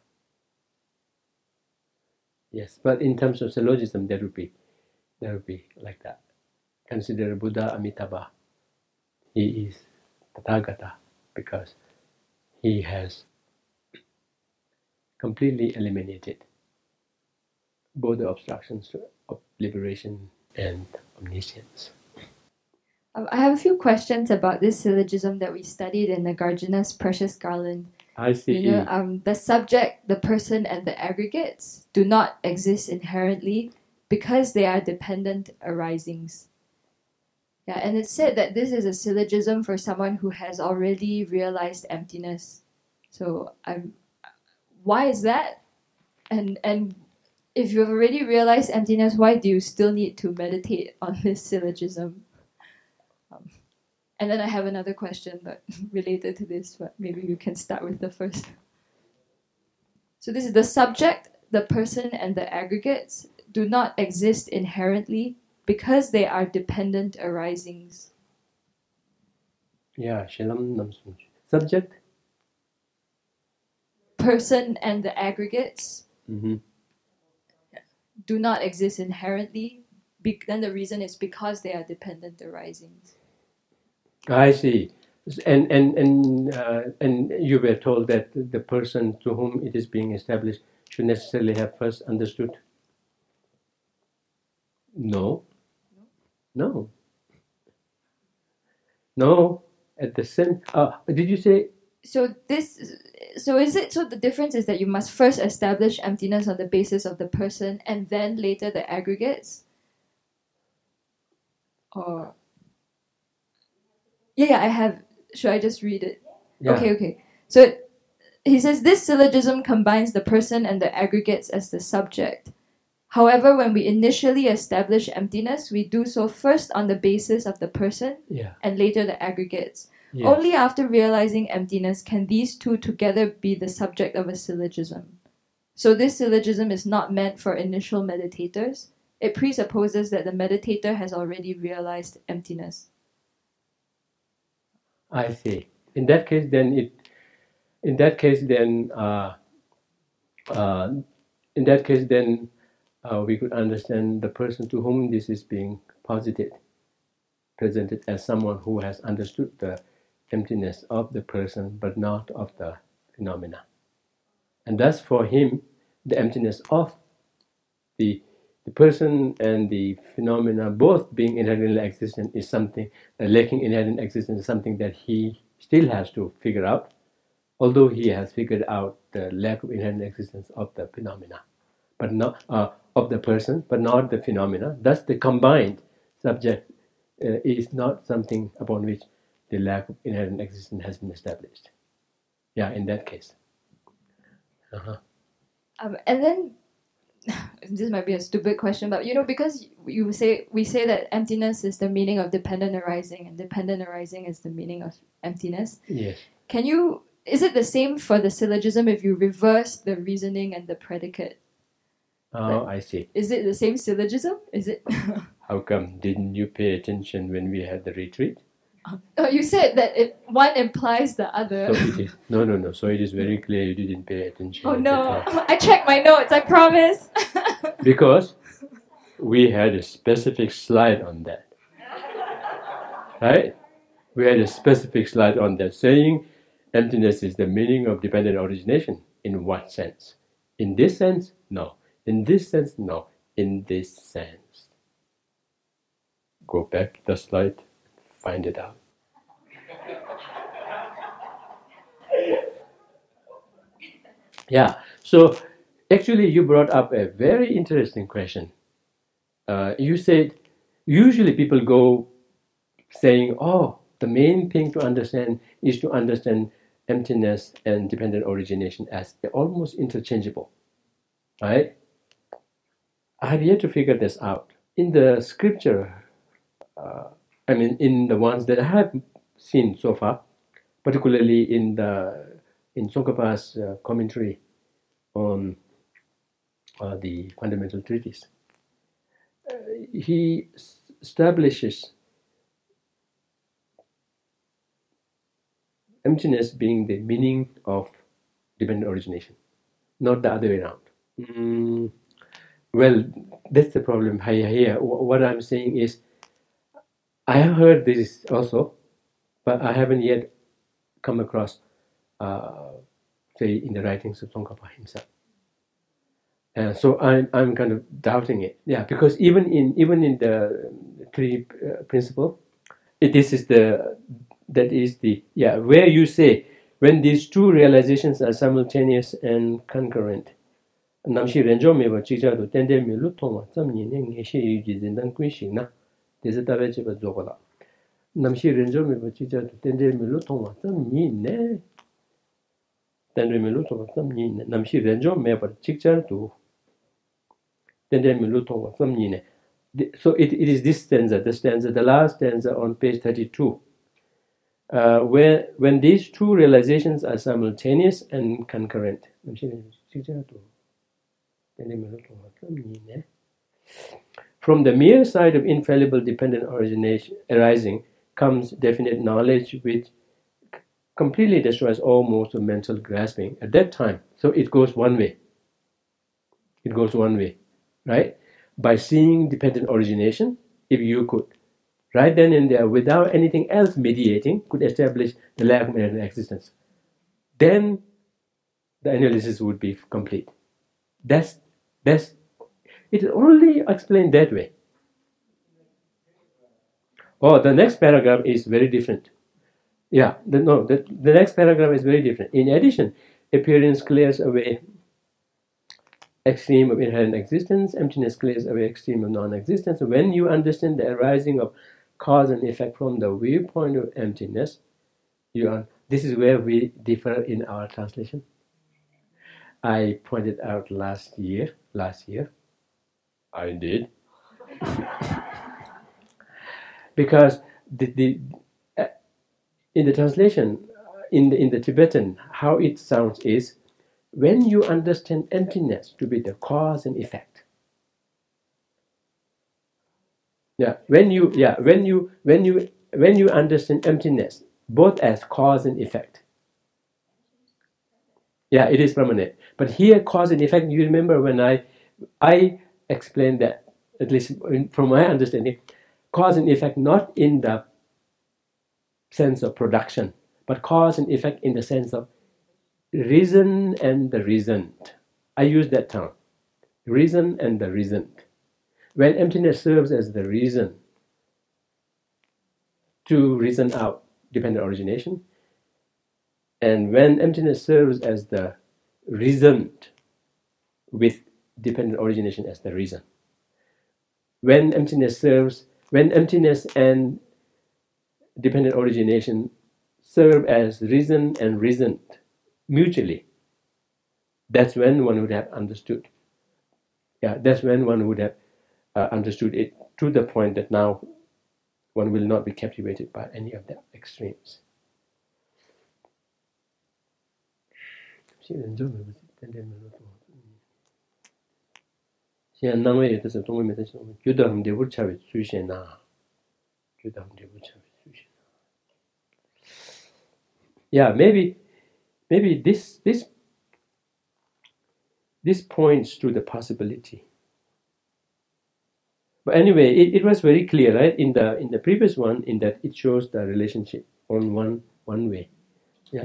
[SPEAKER 1] Yes, but in terms of syllogism, that would be, that would be like that. Consider Buddha Amitabha. He is Tathagata because he has completely eliminated both the obstructions of liberation and omniscience.
[SPEAKER 8] Um, I have a few questions about this syllogism that we studied in Nagarjuna's Precious Garland.
[SPEAKER 1] I see.
[SPEAKER 8] You know, um, the subject, the person, and the aggregates do not exist inherently because they are dependent arisings. Yeah, and it's said that this is a syllogism for someone who has already realized emptiness. So, I'm, why is that? And and if you've already realized emptiness, why do you still need to meditate on this syllogism? Um, and then I have another question that related to this, but maybe you can start with the first. So this is the subject, the person, and the aggregates do not exist inherently because they are dependent arisings.
[SPEAKER 1] Yeah, Shilam Namsun. Subject?
[SPEAKER 8] Person and the aggregates
[SPEAKER 1] mm-hmm.
[SPEAKER 8] do not exist inherently. Be- then the reason is because they are dependent arisings.
[SPEAKER 1] I see. And and and uh, and you were told that the person to whom it is being established should necessarily have first understood. No. No. No. At the same. Uh, did you say?
[SPEAKER 8] So this. So is it? So the difference is that you must first establish emptiness on the basis of the person, and then later the aggregates. Or. Yeah, yeah, I have. Should I just read it?
[SPEAKER 1] Yeah.
[SPEAKER 8] Okay, okay. So he says this syllogism combines the person and the aggregates as the subject. However, when we initially establish emptiness, we do so first on the basis of the person
[SPEAKER 1] Yeah.
[SPEAKER 8] and later the aggregates.
[SPEAKER 1] Yes.
[SPEAKER 8] Only after realizing emptiness can these two together be the subject of a syllogism. So this syllogism is not meant for initial meditators. It presupposes that the meditator has already realized emptiness.
[SPEAKER 1] I see. In that case, then it. In that case, then. Uh, uh, in that case, then uh, we could understand the person to whom this is being posited, presented as someone who has understood the emptiness of the person, but not of the phenomena. And thus, for him, the emptiness of the the person and the phenomena both being inherently existent is something, uh, lacking inherent existence is something that he still has to figure out, although he has figured out the lack of inherent existence of the phenomena, but not uh, of the person, but not the phenomena. Thus, the combined subject uh, is not something upon which the lack of inherent existence has been established. Yeah, in that case. Uh-huh.
[SPEAKER 8] Um, and then this might be a stupid question, but you know, because you say we say that emptiness is the meaning of dependent arising, and dependent arising is the meaning of emptiness.
[SPEAKER 1] Yes.
[SPEAKER 8] Can you? Is it the same for the syllogism if you reverse the reasoning and the predicate?
[SPEAKER 1] Oh, I see.
[SPEAKER 8] Is it the same syllogism? Is it?
[SPEAKER 1] How come? Didn't you pay attention when we had the retreat?
[SPEAKER 8] Oh, you said that it, one implies the other.
[SPEAKER 1] So it is, no, no, no. So it is very clear you didn't pay attention.
[SPEAKER 8] Oh
[SPEAKER 1] at
[SPEAKER 8] no!
[SPEAKER 1] that time.
[SPEAKER 8] I checked my notes. I promise.
[SPEAKER 1] Because we had a specific slide on that. Right? We had a specific slide on that saying emptiness is the meaning of dependent origination. In what sense? In this sense? No. In this sense? No. In this sense. Go back to the slide, find it out. Yeah, so actually you brought up a very interesting question. Uh, you said usually people go saying, oh, the main thing to understand is to understand emptiness and dependent origination as almost interchangeable, right? I have yet to figure this out. In the scripture, uh, I mean, in the ones that I have seen so far, particularly in the in Tsongkhapa's uh, commentary on uh, the fundamental treatise, uh, he s- establishes emptiness being the meaning of dependent origination, not the other way around. Mm, well, that's the problem here. here. What I'm saying is, I have heard this also, but I haven't yet come across, uh, say, in the writings of Tsongkhapa himself. And so I'm I'm kind of doubting it. Yeah, because even in even in the three uh, principle, it, this is the that is the yeah where you say when these two realizations are simultaneous and concurrent. Namshi renjo me ba chicha do tende me lu thoma samni ne ngeshi yuji zindan kuishin na desa tabe cheba zogola. Namshi renjo me ba chicha do tende me lu thoma samni ne tende me lu thoma samni ne namshi renjo me ba chicha do tende me lu thoma samni ne. So it, it is this stanza, the stanza, the last stanza on page thirty-two. Uh, where when these two realizations are simultaneous and concurrent. From the mere side of infallible dependent origination arising comes definite knowledge which completely destroys all modes of mental grasping at that time. So it goes one way. It goes one way, right? By seeing dependent origination, if you could, right then and there, without anything else mediating, could establish the lack of inherent existence, then the analysis would be complete. That's that's it is only explained that way. Oh, the next paragraph is very different. Yeah, the, no, the, the next paragraph is very different. In addition, appearance clears away extreme of inherent existence, emptiness clears away extreme of non-existence. When you understand the arising of cause and effect from the viewpoint of emptiness, you are, this is where we differ in our translation. I pointed out last year, last year, I did, because the, the uh, in the translation, in the, in the Tibetan, how it sounds is, when you understand emptiness to be the cause and effect. Yeah, when you yeah when you when you when you understand emptiness both as cause and effect. Yeah, it is permanent. But here, cause and effect, you remember when I, I explained that, at least from my understanding, cause and effect not in the sense of production, but cause and effect in the sense of reason and the reasoned. I use that term, reason and the reasoned. When emptiness serves as the reason to reason out dependent origination, and when emptiness serves as the reasoned with dependent origination as the reason. When emptiness serves, when emptiness and dependent origination serve as reason and reasoned mutually, that's when one would have understood. Yeah, that's when one would have uh, understood it to the point that now one will not be captivated by any of the extremes. Yeah, maybe maybe this this this points to the possibility. But anyway, it, it was very clear, right? In the in the previous one, in that it shows the relationship on one one way. Yeah.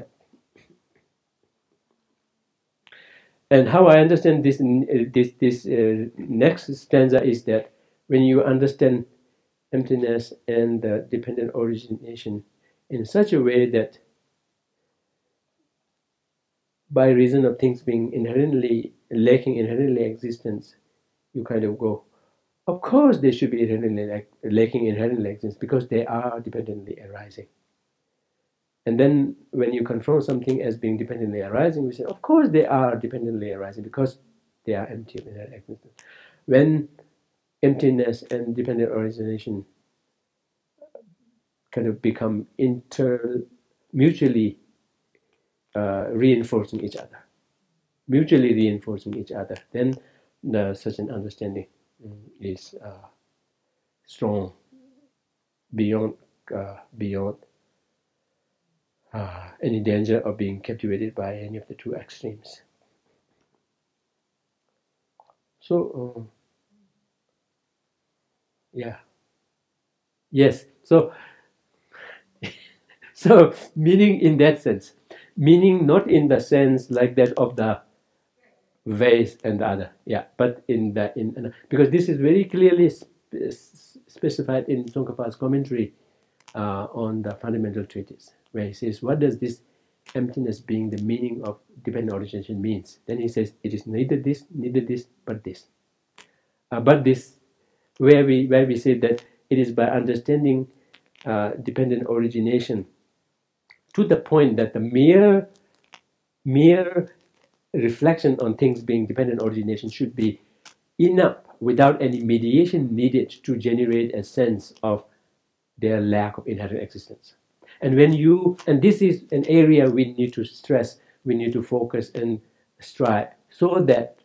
[SPEAKER 1] And how I understand this this this uh, next stanza is that when you understand emptiness and the dependent origination in such a way that by reason of things being inherently lacking inherently existence, you kind of go, of course they should be inherently lacking inherently existence because they are dependently arising. And then when you confront something as being dependently arising, we say, of course they are dependently arising because they are empty of inherent existence. When emptiness and dependent origination kind of become inter mutually uh, reinforcing each other, mutually reinforcing each other, then the, such an understanding mm, is uh, strong beyond uh, beyond uh, any danger of being captivated by any of the two extremes. So, um, yeah, yes. So, so meaning in that sense, meaning not in the sense like that of the vase and the other, yeah, but in the in because this is very clearly spe- specified in Tsongkhapa's commentary uh, on the fundamental treatise, where he says, "What does this emptiness being the meaning of dependent origination means?" Then he says, "It is neither this, neither this, but this." Uh, but this, where we where we say that it is by understanding uh, dependent origination to the point that the mere mere reflection on things being dependent origination should be enough without any mediation needed to generate a sense of their lack of inherent existence. And when you, and this is an area we need to stress, we need to focus and strive so that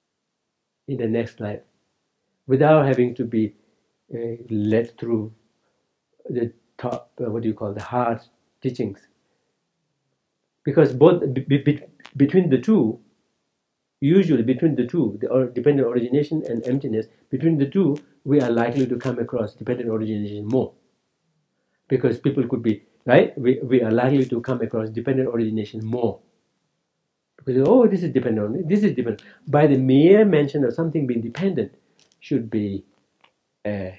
[SPEAKER 1] in the next life, without having to be uh, led through the top, uh, what do you call, the hard teachings. Because both, be, be, between the two, usually between the two, the or dependent origination and emptiness, between the two, we are likely to come across dependent origination more. Because people could be, right? We, we are likely to come across dependent origination more. Because, oh, this is dependent, this is dependent. By the mere mention of something being dependent should be, uh,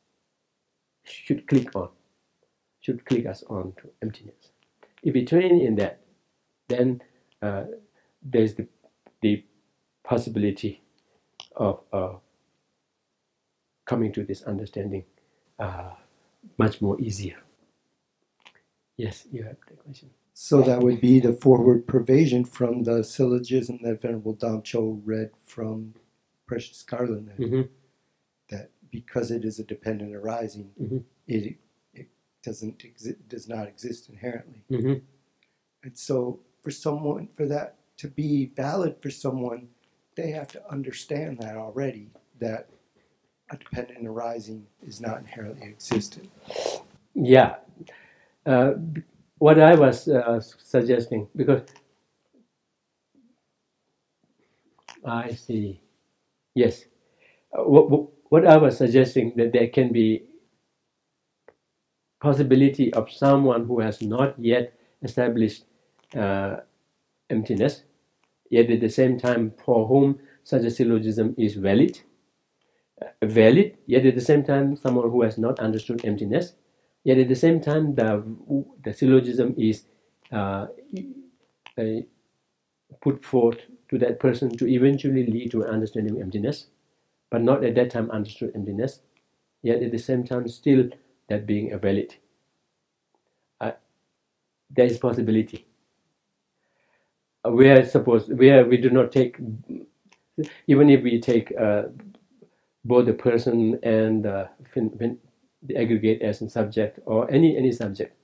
[SPEAKER 1] should click on, should click us on to emptiness. If we train in that, then uh, there's the, the possibility of uh, coming to this understanding uh, much more easier. Yes, you have the question.
[SPEAKER 3] So that would be the forward pervasion from the syllogism that Venerable Damcho read from Precious Garland, that,
[SPEAKER 1] Mm-hmm.
[SPEAKER 3] that because it is a dependent arising,
[SPEAKER 1] Mm-hmm.
[SPEAKER 3] it it doesn't exi- does not exist inherently.
[SPEAKER 1] Mm-hmm.
[SPEAKER 3] And so for someone, for that to be valid for someone, they have to understand that already, that a dependent arising is not inherently existent.
[SPEAKER 1] Yeah. Uh, what I was uh, suggesting, because I see, yes, uh, what, what I was suggesting, that there can be possibility of someone who has not yet established uh, emptiness, yet at the same time for whom such a syllogism is valid, uh, valid, yet at the same time someone who has not understood emptiness, yet at the same time the, the syllogism is uh, uh, put forth to that person to eventually lead to an understanding of emptiness, but not at that time understood emptiness, yet at the same time still that being a valid. Uh, there is possibility. Uh, where suppose where we do not take, even if we take uh, both the person and uh, fin, the aggregate as a subject, or any any subject,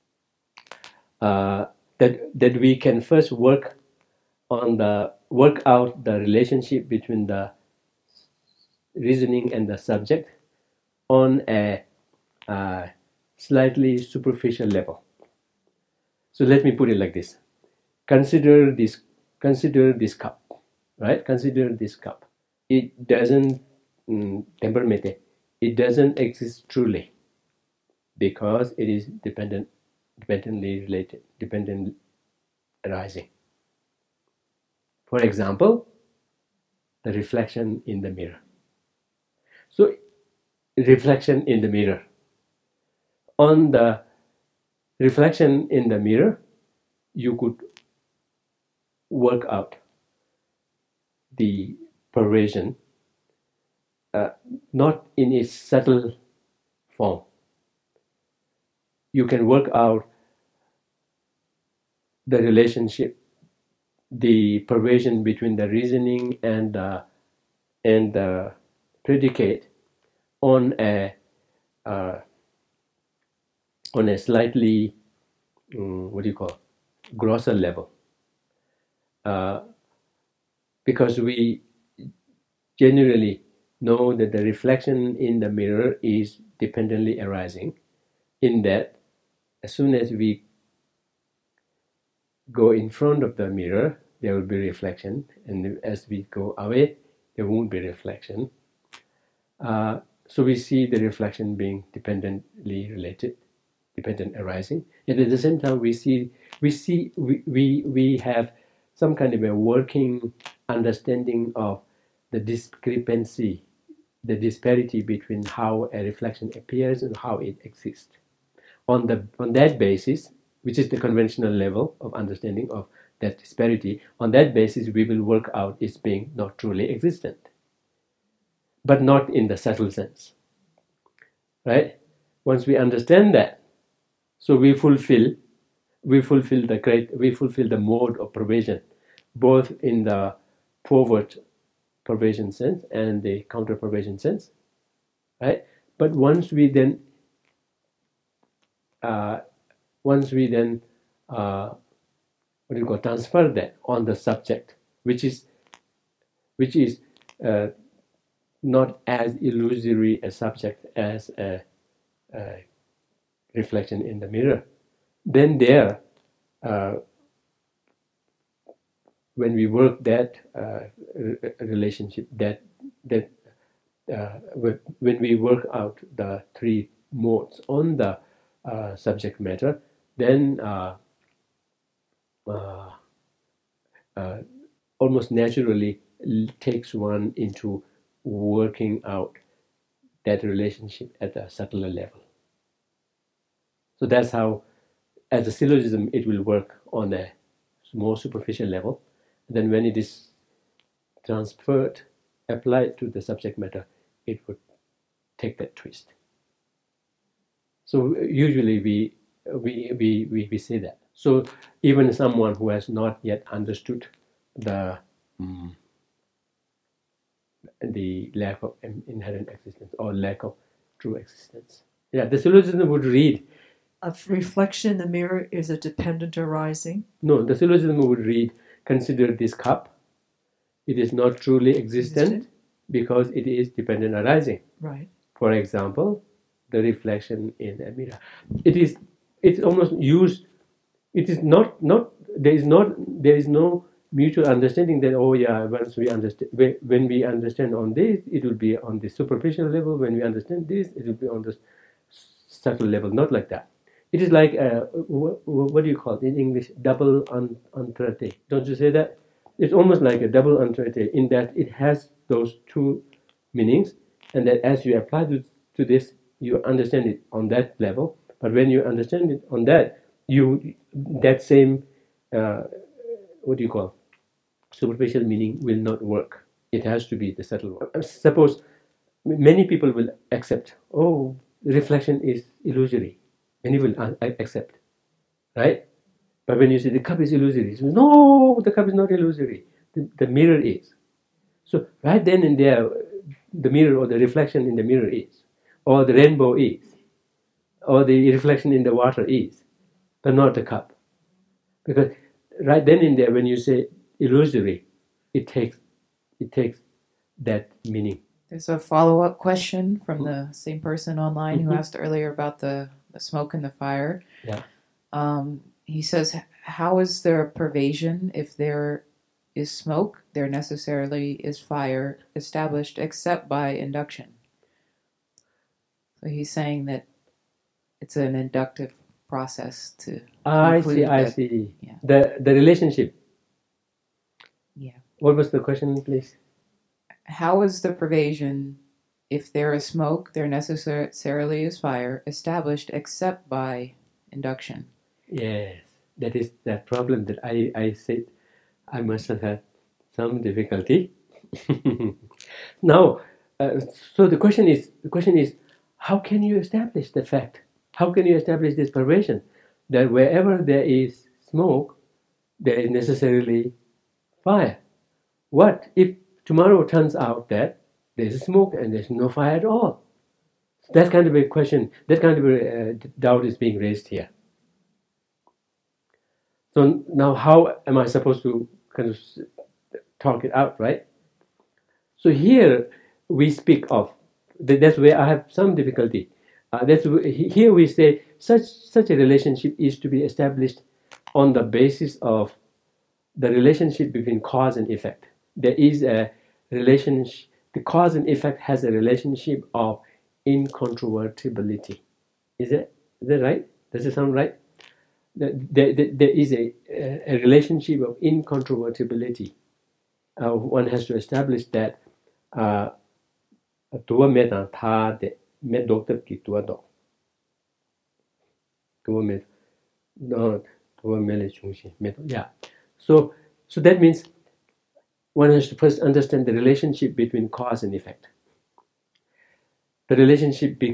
[SPEAKER 1] uh, that that we can first work on the work out the relationship between the reasoning and the subject on a uh, slightly superficial level. So let me put it like this: consider this, consider this cup, right? Consider this cup. It doesn't mm, temperamente. It doesn't exist truly because it is dependent, dependently related, dependent arising. For example, the reflection in the mirror. So, reflection in the mirror. On the reflection in the mirror, you could work out the pervasion, uh, not in its subtle form. You can work out the relationship, the pervasion between the reasoning and the, and the predicate on a uh, on a slightly um, what do you call grosser level, uh, because we generally know that the reflection in the mirror is dependently arising, in that as soon as we go in front of the mirror, there will be reflection, and as we go away, there won't be reflection. Uh, so we see the reflection being dependently related, dependent arising. Yet at the same time, we see we see we we, we have some kind of a working understanding of the discrepancy, the disparity between how a reflection appears and how it exists. On the on that basis, which is the conventional level of understanding of that disparity, on that basis we will work out its being not truly existent, but not in the subtle sense, right? Once we understand that, so we fulfill, we fulfill the great, we fulfill the mode of pervasion, both in the forward pervasion sense and the counter pervasion sense, right? But once we then, uh, once we then, uh, what do you call, transfer that on the subject, which is, which is uh, not as illusory a subject as a, a reflection in the mirror, then there, uh, when we work that uh, relationship, that that uh, when we work out the three modes on the uh, subject matter, then uh, uh, uh, almost naturally takes one into working out that relationship at a subtler level. So that's how, as a syllogism, it will work on a more superficial level. Then when it is transferred, applied to the subject matter, it would take that twist. So usually we we we we, we say that. So even someone who has not yet understood the um, the lack of inherent existence or lack of true existence, yeah, the syllogism would read.
[SPEAKER 2] A reflection in the mirror is a dependent arising.
[SPEAKER 1] No, the syllogism would read: consider this cup. It is not truly existent, existent because it is dependent arising.
[SPEAKER 2] Right.
[SPEAKER 1] For example, the reflection in a mirror. It is. It's almost used It is not not there is not there is no mutual understanding that, oh yeah, once we understand, when we understand on this, it will be on the superficial level. When we understand this, it will be on the subtle level. Not like that. It is like uh, what, what do you call it in English? Double entente. Don't you say that? It's almost like a double entente in that it has those two meanings, and that as you apply to, to this, you understand it on that level. But when you understand it on that, you that same uh, what do you call superficial meaning will not work. It has to be the subtle one. Suppose many people will accept, oh, reflection is illusory. Many will accept, right? But when you say the cup is illusory, say, no, the cup is not illusory. The, the mirror is. So right then and there, the mirror or the reflection in the mirror is, or the rainbow is, or the reflection in the water is, but not the cup. Because right then and there, when you say illusory, it takes it takes that meaning.
[SPEAKER 6] There's a follow-up question from the same person online
[SPEAKER 1] Mhm.
[SPEAKER 6] who asked earlier about the, the smoke and the fire.
[SPEAKER 1] Yeah.
[SPEAKER 6] Um, he says, how is there a pervasion if there is smoke? There necessarily is fire established except by induction. So he's saying that it's an inductive process to
[SPEAKER 1] I see,
[SPEAKER 6] conclude
[SPEAKER 1] I
[SPEAKER 6] that-
[SPEAKER 1] see.
[SPEAKER 6] yeah.
[SPEAKER 1] The the relationship.
[SPEAKER 6] Yeah.
[SPEAKER 1] What was the question, please?
[SPEAKER 6] How is the pervasion, if there is smoke, there necessarily is fire, established except by induction?
[SPEAKER 1] Yes, that is that problem that I, I said I must have had some difficulty. Now, uh, so the question is the question is how can you establish the fact? How can you establish this pervasion that wherever there is smoke, there is necessarily fire? What if tomorrow turns out that there's smoke and there's no fire at all? That kind of a question, that kind of a uh, doubt is being raised here. So now how am I supposed to kind of talk it out, right? So here we speak of, that's where I have some difficulty. Uh, that's here we say such such a relationship is to be established on the basis of the relationship between cause and effect. There is a relationship, the cause and effect has a relationship of incontrovertibility. Is that, is that right? Does it sound right? There, there, there is a, a relationship of incontrovertibility. Uh, one has to establish that uh, ตัวเมตาธาเดเมตดอกตะกิตัวดอกตัวเมต no ตัวเมเลชุงชิเมต yeah so so that means one has to first understand the relationship between cause and effect. The relationship be,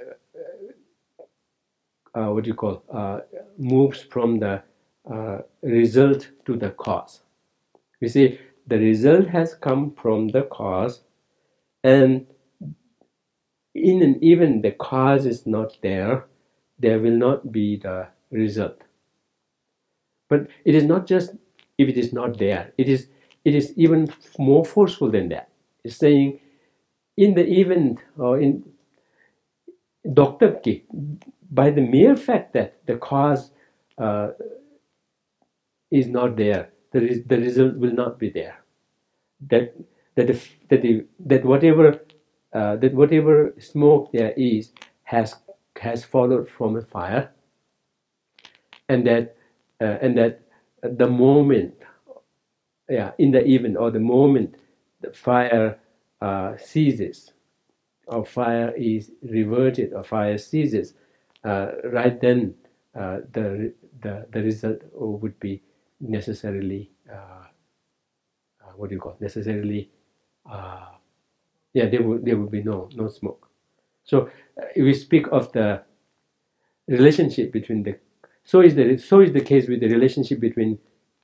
[SPEAKER 1] uh, uh, what do you call uh, moves from the uh, result to the cause. We see the result has come from the cause, and in and even the cause is not there, there will not be the result. But it is not just if it is not there, it is it is even more forceful than that. It's saying in the event or in Doctor Ki, by the mere fact that the cause uh, is not there, the, res- the result will not be there. That that the, that, the, that whatever uh, that whatever smoke there is has has followed from a fire, and that uh, and that the moment, yeah, in the event or the moment the fire uh, ceases, or fire is reverted, or fire ceases, uh, right then uh, the the the result would be necessarily uh, uh, what do you call it? necessarily uh, yeah there would there would be no no smoke. So uh, if we speak of the relationship between the so is the so is the case with the relationship between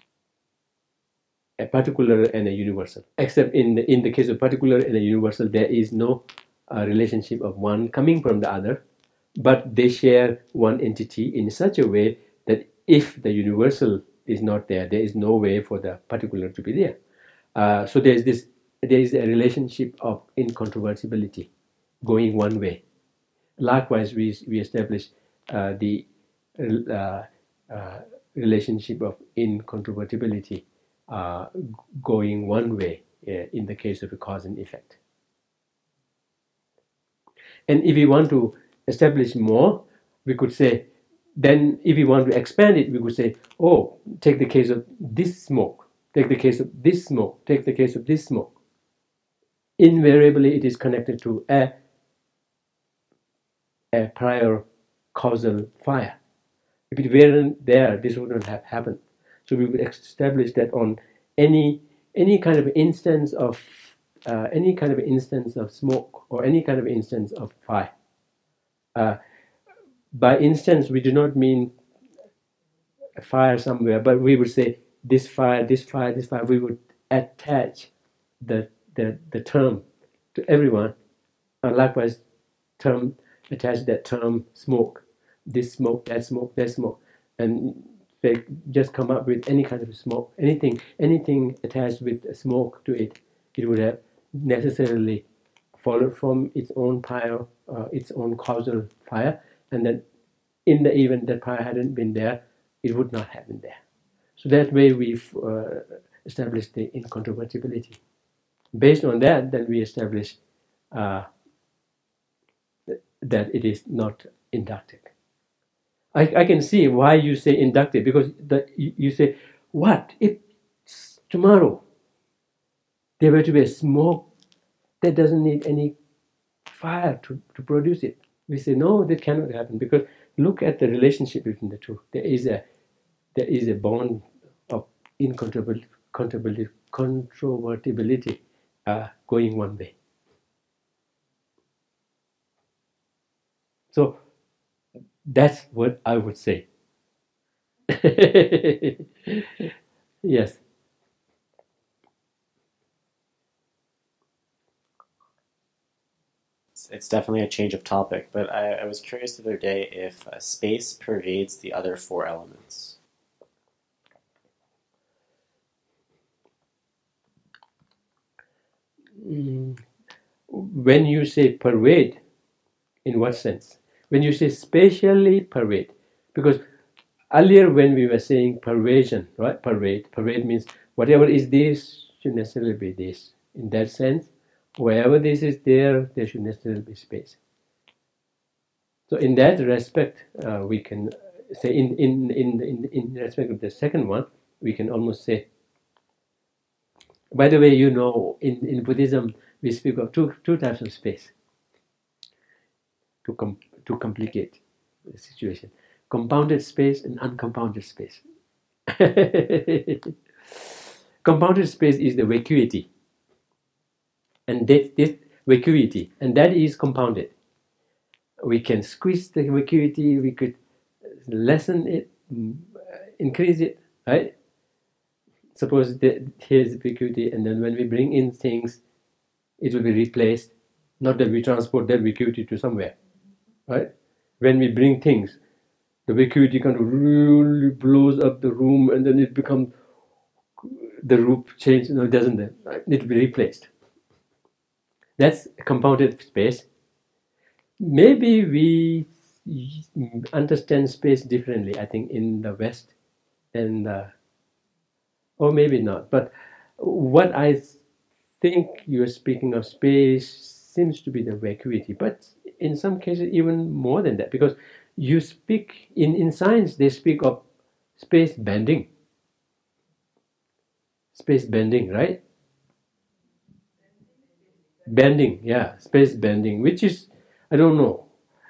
[SPEAKER 1] a particular and a universal. Except in the, in the case of particular and a universal, there is no uh, relationship of one coming from the other, but they share one entity in such a way that if the universal is not there, there is no way for the particular to be there. Uh, so there is this there is a relationship of incontrovertibility going one way. Likewise, we we establish uh, the uh, uh, relationship of incontrovertibility uh, going one way uh, in the case of a cause and effect. And if we want to establish more, we could say, then if we want to expand it, we could say, oh, take the case of this smoke, take the case of this smoke, take the case of this smoke. Invariably, it is connected to a, a prior causal fire. If it weren't there, this wouldn't have happened. So we would establish that on any any kind of instance of uh, any kind of instance of smoke or any kind of instance of fire. Uh, by instance, we do not mean a fire somewhere, but we would say this fire, this fire, this fire. We would attach the the, the term to everyone, and likewise, term attach that term smoke. This smoke, that smoke, that smoke, and they just come up with any kind of smoke, anything, anything attached with smoke to it, it would have necessarily followed from its own fire, uh, its own causal fire, and then in the event that fire hadn't been there, it would not have been there. So that way we've uh, established the incontrovertibility. Based on that, then we establish uh, that it is not inductive. I, I can see why you say inductive, because the, you, you say, what if tomorrow there were to be a smoke that doesn't need any fire to, to produce it? We say, no, that cannot happen, because look at the relationship between the two. There is a there is a bond of incontrovertibility controvertibility uh, going one way. So that's what I would say. Yes.
[SPEAKER 7] It's definitely a change of topic, but I, I was curious the other day if uh, space pervades the other four elements.
[SPEAKER 1] Mm. When you say pervade, in what sense? When you say spatially pervade, because earlier when we were saying pervasion, right? Pervade, pervade means whatever is this should necessarily be this. In that sense, wherever this is there, there should necessarily be space. So in that respect, uh, we can say in, in, in, in, in respect of the second one, we can almost say, by the way, you know, in, in Buddhism, we speak of two, two types of space to, com to complicate the situation. Compounded space and uncompounded space. Compounded space is the vacuity. And that, this vacuity, and that is compounded. We can squeeze the vacuity, we could lessen it, increase it, right? Suppose that here's vacuity, and then when we bring in things, it will be replaced. Not that we transport that vacuity to somewhere, right? When we bring things, the vacuity kind of really blows up the room, and then it becomes, the roof changes, no, doesn't it? Right? It will be replaced. That's a compounded space. Maybe we understand space differently, I think, in the West, and uh, or maybe not. But what I think you're speaking of space seems to be the vacuity, but in some cases even more than that, because you speak, in, in science they speak of space bending. Space bending, right? Bending, yeah, space bending, which is, I don't know.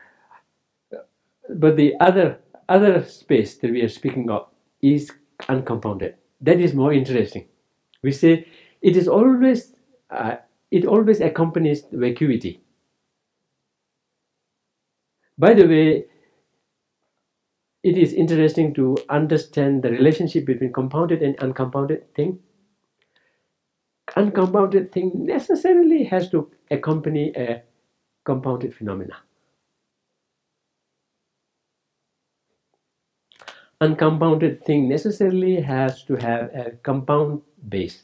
[SPEAKER 1] But the other other space that we are speaking of is uncompounded. That is more interesting. We say it is always uh, it always accompanies vacuity. By the way, it is interesting to understand the relationship between compounded and uncompounded thing. Uncompounded thing necessarily has to accompany a compounded phenomena. Uncompounded thing necessarily has to have a compound base.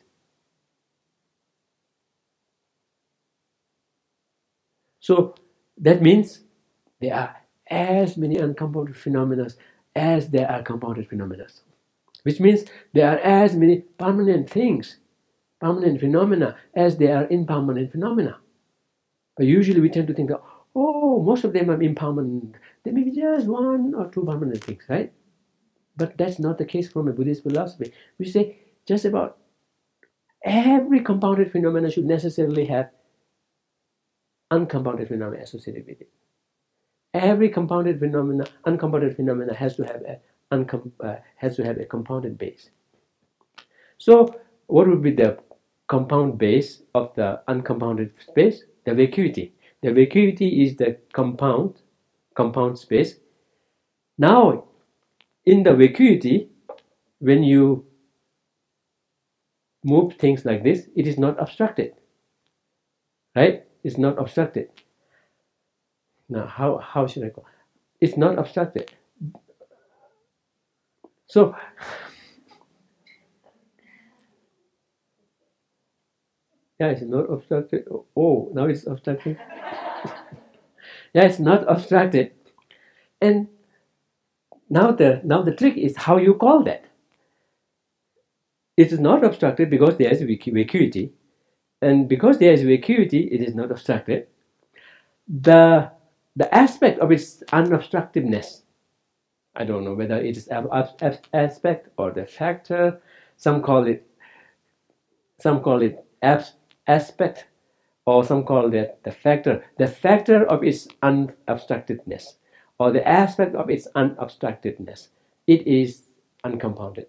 [SPEAKER 1] So that means there are as many uncompounded phenomena as there are compounded phenomena. which means there are as many permanent things, permanent phenomena, as there are impermanent phenomena. But usually we tend to think that, oh, most of them are impermanent. There may be just one or two permanent things, right? But that's not the case from a Buddhist philosophy. We say just about every compounded phenomena should necessarily have uncompounded phenomena associated with it. Every compounded phenomena, uncompounded phenomena has to have a uncom- uh, has to have a compounded base. So, what would be the compound base of the uncompounded space? The vacuity. The vacuity is the compound compound space. Now, in the vacuity, when you move things like this, it is not obstructed, right? It's not obstructed. Now, how, how should I go? It's not obstructed. So, yeah, it's not obstructed. Oh, now it's obstructed. Yeah, it's not obstructed. And now the now the trick is how you call that. It is not obstructed because there is vacuity, and because there is vacuity, it is not obstructed. The the aspect of its unobstructiveness, I don't know whether it is ab- ab- aspect or the factor. Some call it some call it ab- aspect, or some call it the factor. The factor of its unobstructedness, or the aspect of its unobstructedness, it is uncompounded.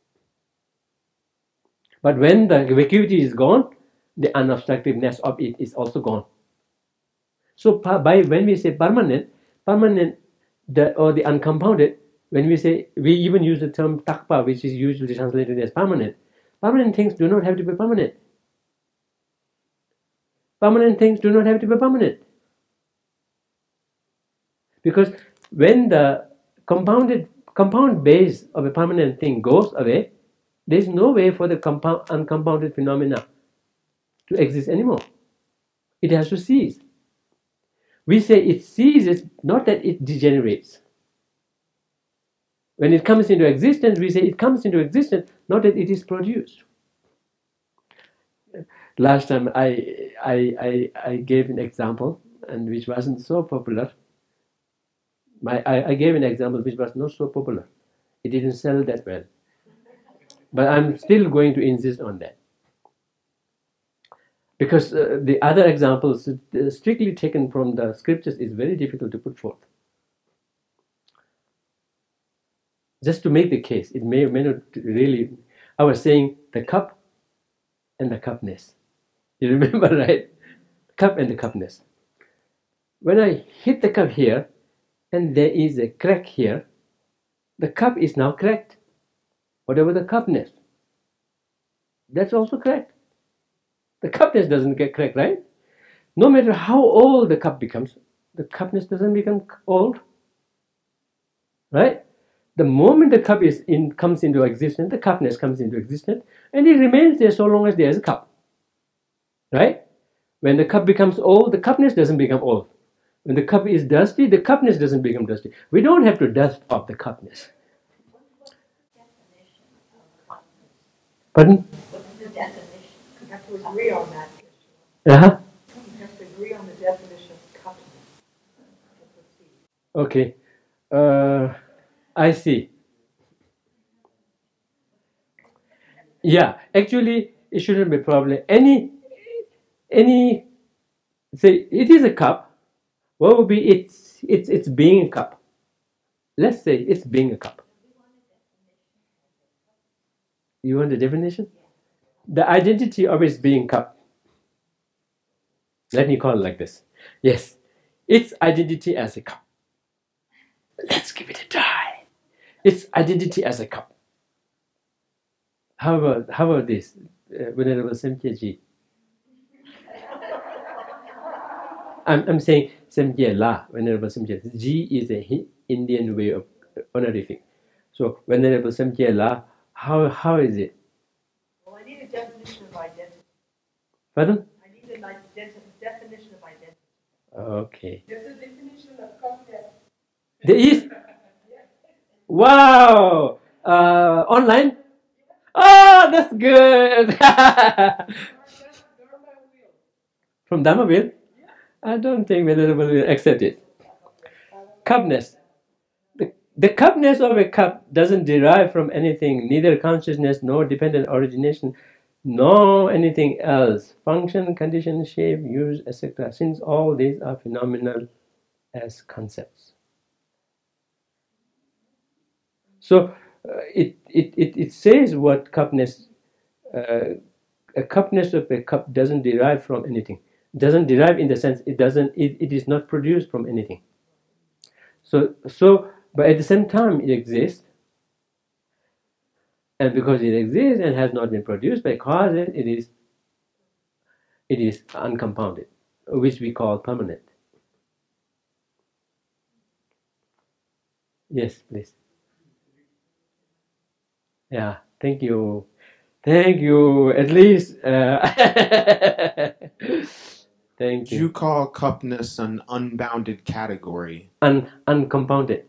[SPEAKER 1] But when the vacuity is gone, the unobstructiveness of it is also gone. So by when we say permanent, permanent the, or the uncompounded, when we say, we even use the term takpa, which is usually translated as permanent. Permanent things do not have to be permanent. Permanent things do not have to be permanent. Because when the compounded compound base of a permanent thing goes away, there is no way for the compound, uncompounded phenomena to exist anymore. It has to cease. We say it ceases, not that it degenerates. When it comes into existence, we say it comes into existence, not that it is produced. Last time I, I, I, I gave an example, and which wasn't so popular. My, I, I gave an example which was not so popular. It didn't sell that well. But I'm still going to insist on that. Because uh, the other examples, uh, strictly taken from the scriptures, is very difficult to put forth. Just to make the case, it may or may not really. I was saying the cup and the cupness. You remember, right? Cup and the cupness. When I hit the cup here, and there is a crack here, the cup is now cracked. Whatever the cupness, that's also cracked. The cupness doesn't get cracked, right? No matter how old the cup becomes, the cupness doesn't become old, right? The moment the cup is in, comes into existence, the cupness comes into existence, and it remains there so long as there is a cup, right? When the cup becomes old, the cupness doesn't become old. When the cup is dusty, the cupness doesn't become dusty. We don't have to dust off the cupness. Pardon?
[SPEAKER 2] What's the definition? You have to agree on that.
[SPEAKER 1] Uh-huh.
[SPEAKER 2] You have to agree on the definition of cupness.
[SPEAKER 1] Okay. Uh, I see. Yeah, actually, it shouldn't be a problem. Any, any, say, it is a cup. What would be its, its, its being a cup? Let's say it's being a cup. You want the definition? The identity of its being cup. Let me call it like this. Yes, its identity as a cup. Let's give it a try. Its identity as a cup. How about how about this, uh, Venerable Semkye Ji? I'm I'm saying Semkye La, Venerable Semkye. Ji is a Indian way of honorific. So Venerable Semkye La, how how is it?
[SPEAKER 2] Well, I need a definition of identity.
[SPEAKER 1] Pardon?
[SPEAKER 2] I need a like, de- definition of identity.
[SPEAKER 1] Okay.
[SPEAKER 2] There's a definition of cupness.
[SPEAKER 1] There is. Wow! Uh, online? Oh, that's good. From Dharma wheel? I don't think Venerable will accept it. Cupness. The, the cupness of a cup doesn't derive from anything, neither consciousness nor dependent origination, nor anything else. Function, condition, shape, use, et cetera. Since all these are phenomenal as concepts. So uh, it, it, it, it says what cupness, uh, a cupness of a cup doesn't derive from anything. Doesn't derive in the sense it doesn't, it, it is not produced from anything. So, so, but at the same time it exists, and because it exists and has not been produced by causes, it is, it is uncompounded, which we call permanent. Yes, please. Yeah, thank you. Thank you, at least. Uh, thank
[SPEAKER 9] Do
[SPEAKER 1] you.
[SPEAKER 9] you call cupness an unbounded category?
[SPEAKER 1] Un, uncompounded.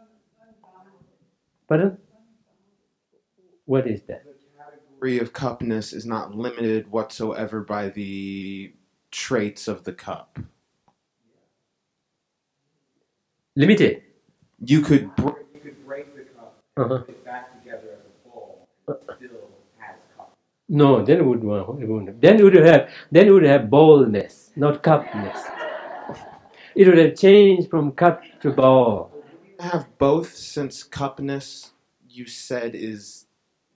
[SPEAKER 1] Pardon? What is that?
[SPEAKER 9] The category of cupness is not limited whatsoever by the traits of the cup.
[SPEAKER 1] Limited.
[SPEAKER 9] You could break, you could break the cup and
[SPEAKER 1] Uh-huh.
[SPEAKER 9] put it back together as a bowl, and it still has cup.
[SPEAKER 1] No, then it would, it wouldn't. Then it would have, then it would have boldness, not cupness. It would have changed from cup to bowl.
[SPEAKER 9] Have both, since cupness, you said, is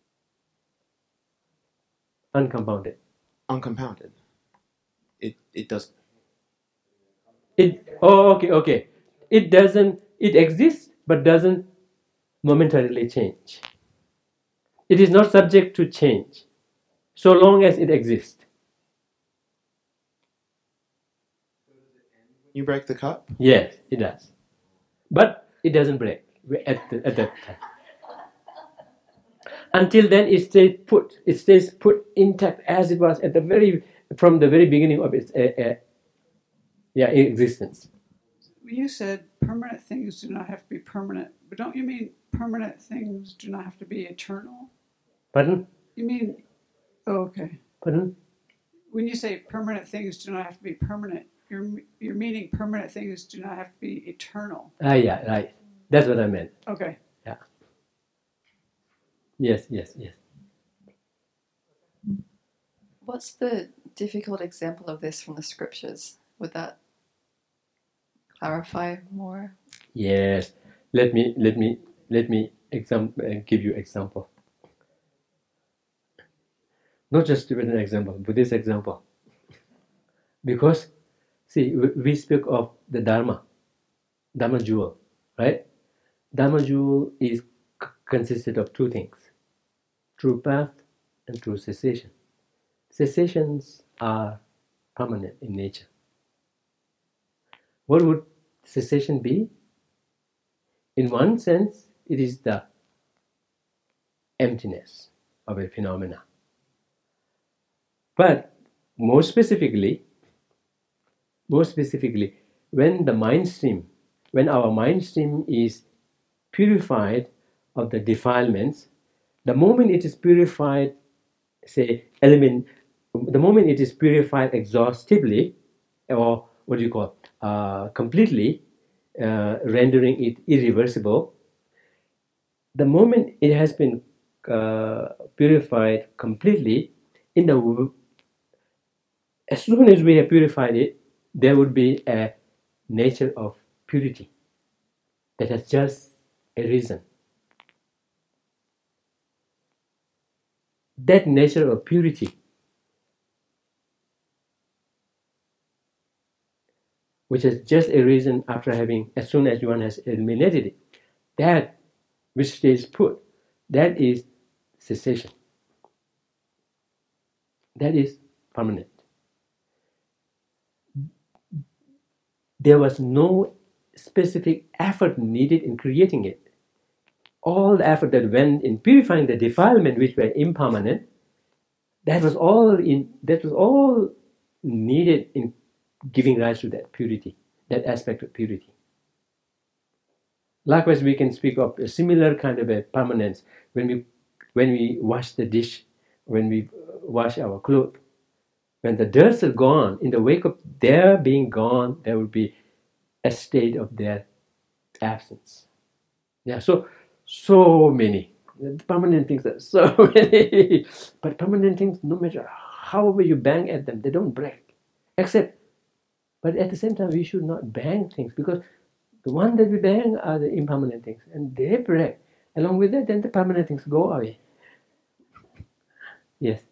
[SPEAKER 1] Uncompounded.
[SPEAKER 9] uncompounded. It it does.
[SPEAKER 1] It. Oh, okay, okay. It doesn't. It exists, but doesn't momentarily change. It is not subject to change, so long as it exists.
[SPEAKER 9] You break the cup?
[SPEAKER 1] Yes, it does, but it doesn't break at the, at that time. Until then, it stays put. It stays put intact as it was at the very from the very beginning of its uh, uh, yeah existence.
[SPEAKER 5] You said permanent things do not have to be permanent, but don't you mean permanent things do not have to be eternal?
[SPEAKER 1] Pardon?
[SPEAKER 5] You mean, oh, okay.
[SPEAKER 1] Pardon?
[SPEAKER 5] When you say permanent things do not have to be permanent, you're you're meaning permanent things do not have to be eternal.
[SPEAKER 1] Ah, yeah, right. That's what I meant.
[SPEAKER 5] Okay.
[SPEAKER 1] Yeah. Yes, yes, yes.
[SPEAKER 10] What's the difficult example of this from the scriptures? Would that clarify more?
[SPEAKER 1] Yes. Let me let me let me exam- uh, give you example. Not just Tibetan example, Buddhist example. Because, see, we, we speak of the Dharma, Dharma jewel, right? Dharma jewel is c- consisted of two things: true path and true cessation. Cessations are permanent in nature. What would cessation be? In one sense, it is the emptiness of a phenomena. But more specifically, more specifically, when the mind stream, when our mind stream is purified of the defilements, the moment it is purified, say, element, the moment it is purified exhaustively, or what do you call, uh, completely, uh, rendering it irreversible, the moment it has been uh, purified completely, in the as soon as we have purified it, there would be a nature of purity that has just arisen. That nature of purity, which has just arisen after having, as soon as one has eliminated it, that which stays put, that is cessation. That is permanent. There was no specific effort needed in creating it. All the effort that went in purifying the defilement which were impermanent, that was all in that was all needed in giving rise to that purity, that aspect of purity. Likewise, we can speak of a similar kind of a permanence when we when we wash the dish, when we wash our clothes. When the dirts are gone, in the wake of their being gone, there will be a state of their absence. Yeah, so so many permanent things are so many, but permanent things, no matter however you bang at them, they don't break. Except, but at the same time, we should not bang things because the one that we bang are the impermanent things, and they break. Along with that, then the permanent things go away. Yes.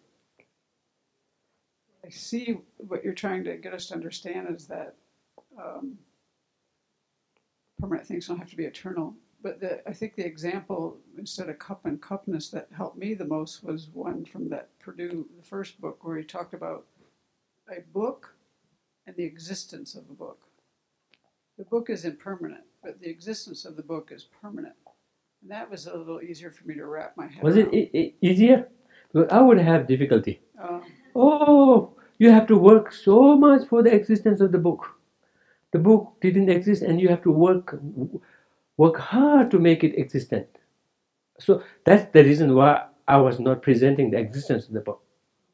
[SPEAKER 5] I see what you're trying to get us to understand is that um, permanent things don't have to be eternal. But the, I think the example, instead of cup and cupness, that helped me the most was one from that Purdue, the first book, where he talked about a book and the existence of a book. The book is impermanent, but the existence of the book is permanent. And that was a little easier for me to wrap my head
[SPEAKER 1] Was
[SPEAKER 5] around.
[SPEAKER 1] it e- e- easier? Because I would have difficulty.
[SPEAKER 5] Um,
[SPEAKER 1] Oh, you have to work so much for the existence of the book. The book didn't exist, and you have to work work hard to make it existent. So that's the reason why I was not presenting the existence of the book.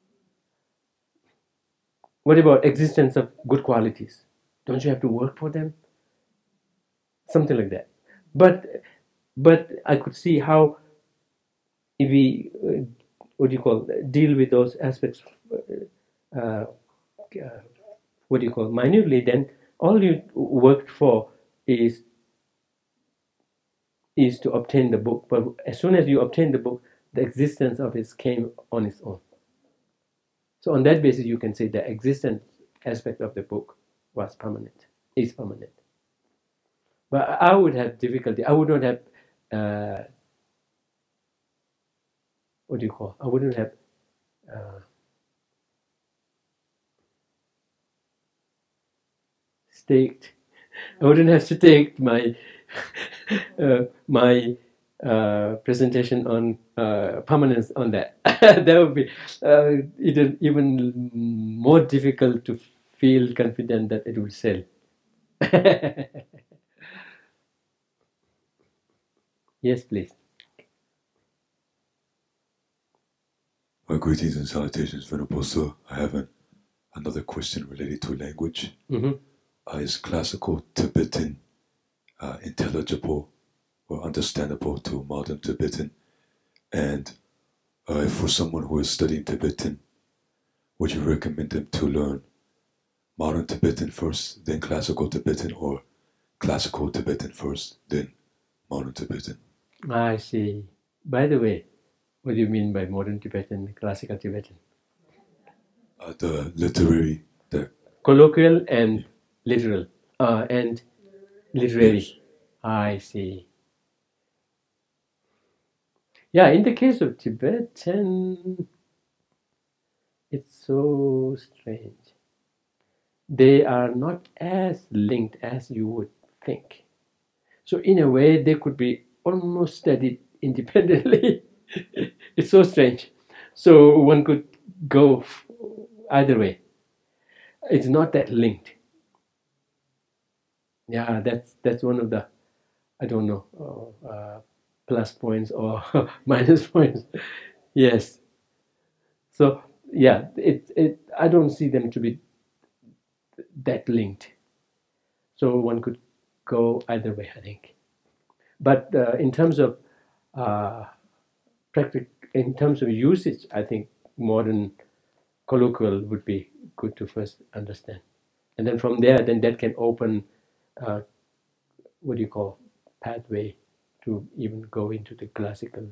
[SPEAKER 1] What about existence of good qualities? Don't you have to work for them? Something like that. But but I could see how if we uh, what do you call deal with those aspects. Uh, uh, what do you call minutely? Then all you worked for is is to obtain the book. But as soon as you obtain the book, the existence of it came on its own. So on that basis, you can say the existence aspect of the book was permanent, is permanent. But I would have difficulty. I would not have, uh, what do you call? I wouldn't have uh, staked. I wouldn't have staked my uh, my uh, presentation on uh, permanence on that. That would be uh, it, even more difficult to feel confident that it will sell. Yes, please.
[SPEAKER 11] Uh, greetings and salutations, Venerable Sir. I have an, another question related to language.
[SPEAKER 1] Mm-hmm.
[SPEAKER 11] Uh, is classical Tibetan uh, intelligible or understandable to modern Tibetan? And uh, for someone who is studying Tibetan, would you recommend them to learn modern Tibetan first, then classical Tibetan, or classical Tibetan first, then modern Tibetan?
[SPEAKER 1] I see. By the way, what do you mean by modern Tibetan, classical Tibetan?
[SPEAKER 11] Uh, the literary, the
[SPEAKER 1] colloquial and literal, uh, and literary.
[SPEAKER 11] Yes.
[SPEAKER 1] I see. Yeah, in the case of Tibetan, it's so strange. They are not as linked as you would think. So in a way, they could be almost studied independently. It's so strange. So one could go either way. It's not that linked. Yeah, that's that's one of the, I don't know, uh, plus points or minus points. Yes. So yeah, it it I don't see them to be that linked. So one could go either way, I think. But uh, in terms of uh, practic, in terms of usage, I think modern colloquial would be good to first understand, and then from there, then that can open, uh, what do you call, pathway to even go into the classical.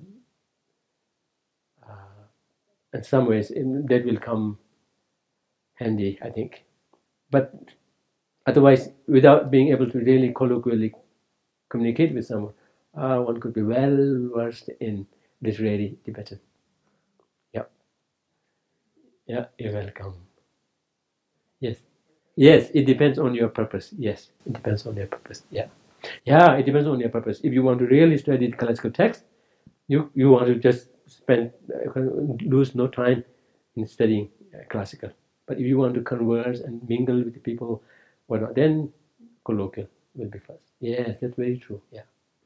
[SPEAKER 1] Uh, in some ways, in, that will come handy, I think. But otherwise, without being able to really colloquially communicate with someone, uh, one could be well versed in literary Tibetan. Yeah. Yeah, you're welcome. Yes. Yes, it depends on your purpose. Yes, it depends on your purpose. Yeah. Yeah, it depends on your purpose. If you want to really study the classical text, you, you want to just spend, uh, lose no time in studying uh, classical. But if you want to converse and mingle with the people, whatnot, then colloquial will be first. Yes, that's very true. Yeah.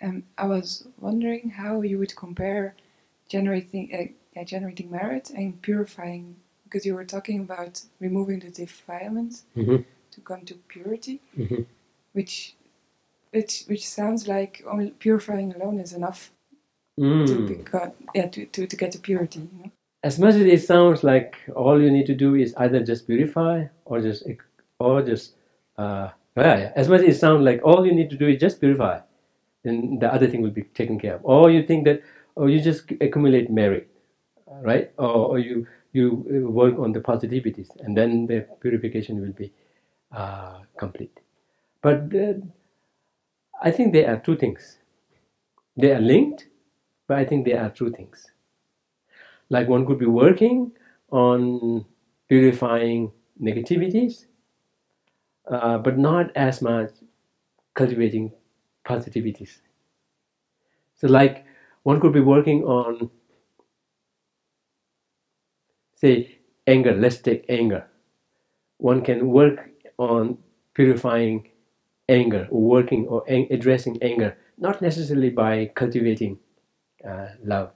[SPEAKER 12] Um, I was wondering how you would compare generating uh, yeah, generating merit and purifying, because you were talking about removing the defilement
[SPEAKER 1] Mm-hmm.
[SPEAKER 12] to come to purity,
[SPEAKER 1] Mm-hmm.
[SPEAKER 12] which which which sounds like only purifying alone is enough to
[SPEAKER 1] Mm.
[SPEAKER 12] become yeah to, to, to get to purity. You know?
[SPEAKER 1] As much as it sounds like all you need to do is either just purify or just or just uh, yeah, yeah. As much as it sounds like all you need to do is just purify, then the other thing will be taken care of. Or you think that, or you just accumulate merit, right? Or, or you you work on the positivities, and then the purification will be uh, complete. But uh, I think there are two things. They are linked, but I think they are two things. Like one could be working on purifying negativities, uh, but not as much cultivating positivities. So like one could be working on, say, anger. Let's take anger. One can work on purifying anger, or working or ang- addressing anger, not necessarily by cultivating uh, love.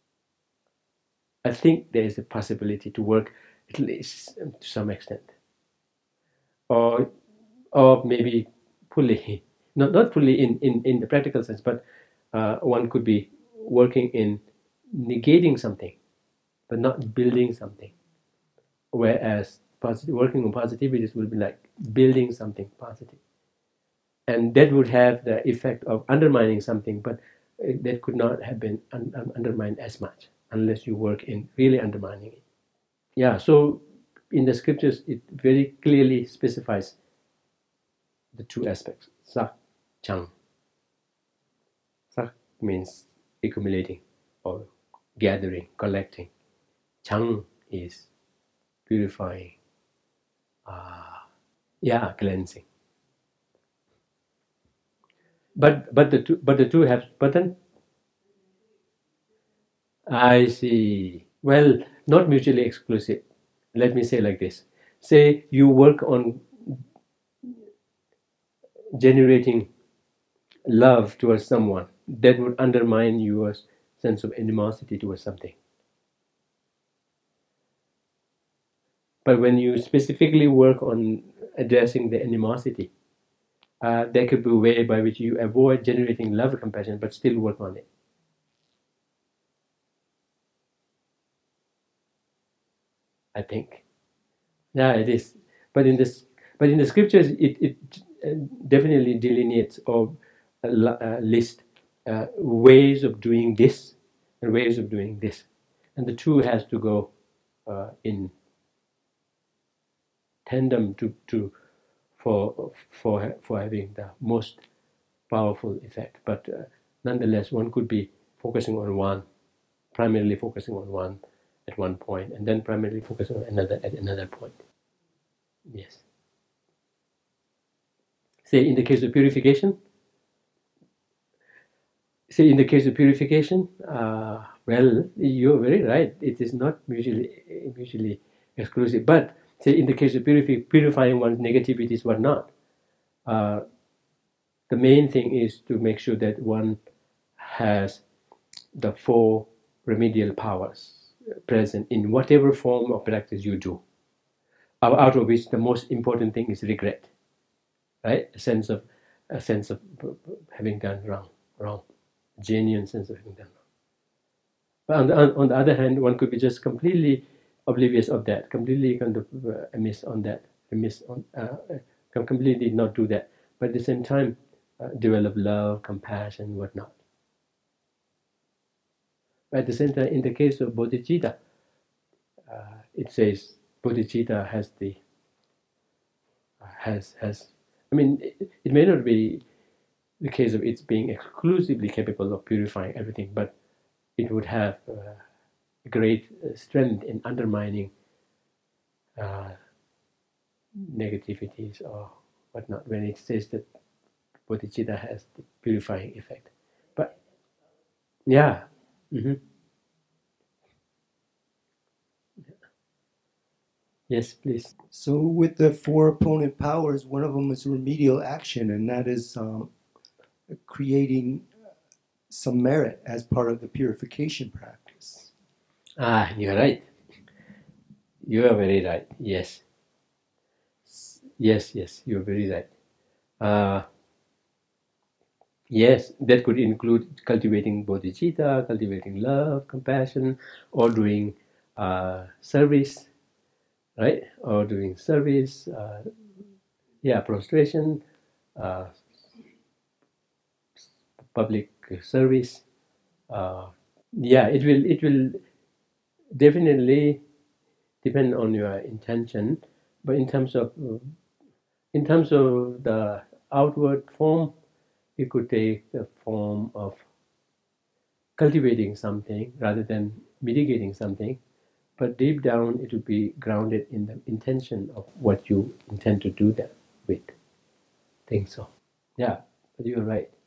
[SPEAKER 1] I think there is a possibility to work at least to some extent, or or maybe fully, not not fully in, in, in the practical sense, but uh, one could be working in negating something, but not building something. Whereas positive, working on positivities will be like building something positive, and that would have the effect of undermining something, but that could not have been un- un- undermined as much unless you work in really undermining it. Yeah, so in the scriptures, it very clearly specifies the two aspects: sak, chang. Sak means accumulating or gathering, collecting. Chang is purifying, uh, yeah, cleansing. But but the two but the two have button. I see. Well, not mutually exclusive. Let me say like this. Say you work on generating love towards someone, that would undermine your sense of animosity towards something. But when you specifically work on addressing the animosity, uh, there could be a way by which you avoid generating love and compassion, but still work on it. I think. Yeah, it is. But in this, but in the scriptures, it, it definitely delineates or uh, lists uh, ways of doing this and ways of doing this, and the two has to go uh, in tandem to to for for for having the most powerful effect. But uh, nonetheless, one could be focusing on one, primarily focusing on one at one point, and then primarily focusing on another at another point. Yes. Say in the case of purification, say in the case of purification, uh, well, you're very right. It is not mutually mutually exclusive. But say in the case of purifi- purifying one's negativities, what not? Uh, the main thing is to make sure that one has the four remedial powers present in whatever form of practice you do. Out of which the most important thing is regret, right? A sense of a sense of having done wrong, wrong, genuine sense of having done wrong. But on the, on the other hand, one could be just completely oblivious of that, completely kind of uh, amiss on that, amiss on, uh, uh, completely not do that. But at the same time, uh, develop love, compassion, whatnot. But at the same time, in the case of bodhicitta, uh, it says bodhicitta has the uh, has has. I mean, it, it may not be the case of its being exclusively capable of purifying everything, but it would have uh, great uh, strength in undermining uh, negativities or whatnot when it says that bodhicitta has the purifying effect. But yeah. Mm-hmm. Yes, please.
[SPEAKER 3] So with the four opponent powers, one of them is remedial action, and that is um, creating some merit as part of the purification practice.
[SPEAKER 1] Ah, you're right. You are very right. Yes. Yes, yes, you're very right. Uh, yes, that could include cultivating bodhicitta, cultivating love, compassion, or doing uh, service, right? Or doing service, uh, yeah, prostration, uh, public service. Uh, yeah, it will. It will definitely depend on your intention, but in terms of in terms of the outward form, it could take the form of cultivating something rather than mitigating something, but deep down it would be grounded in the intention of what you intend to do that with. I think so. Yeah, but you're right.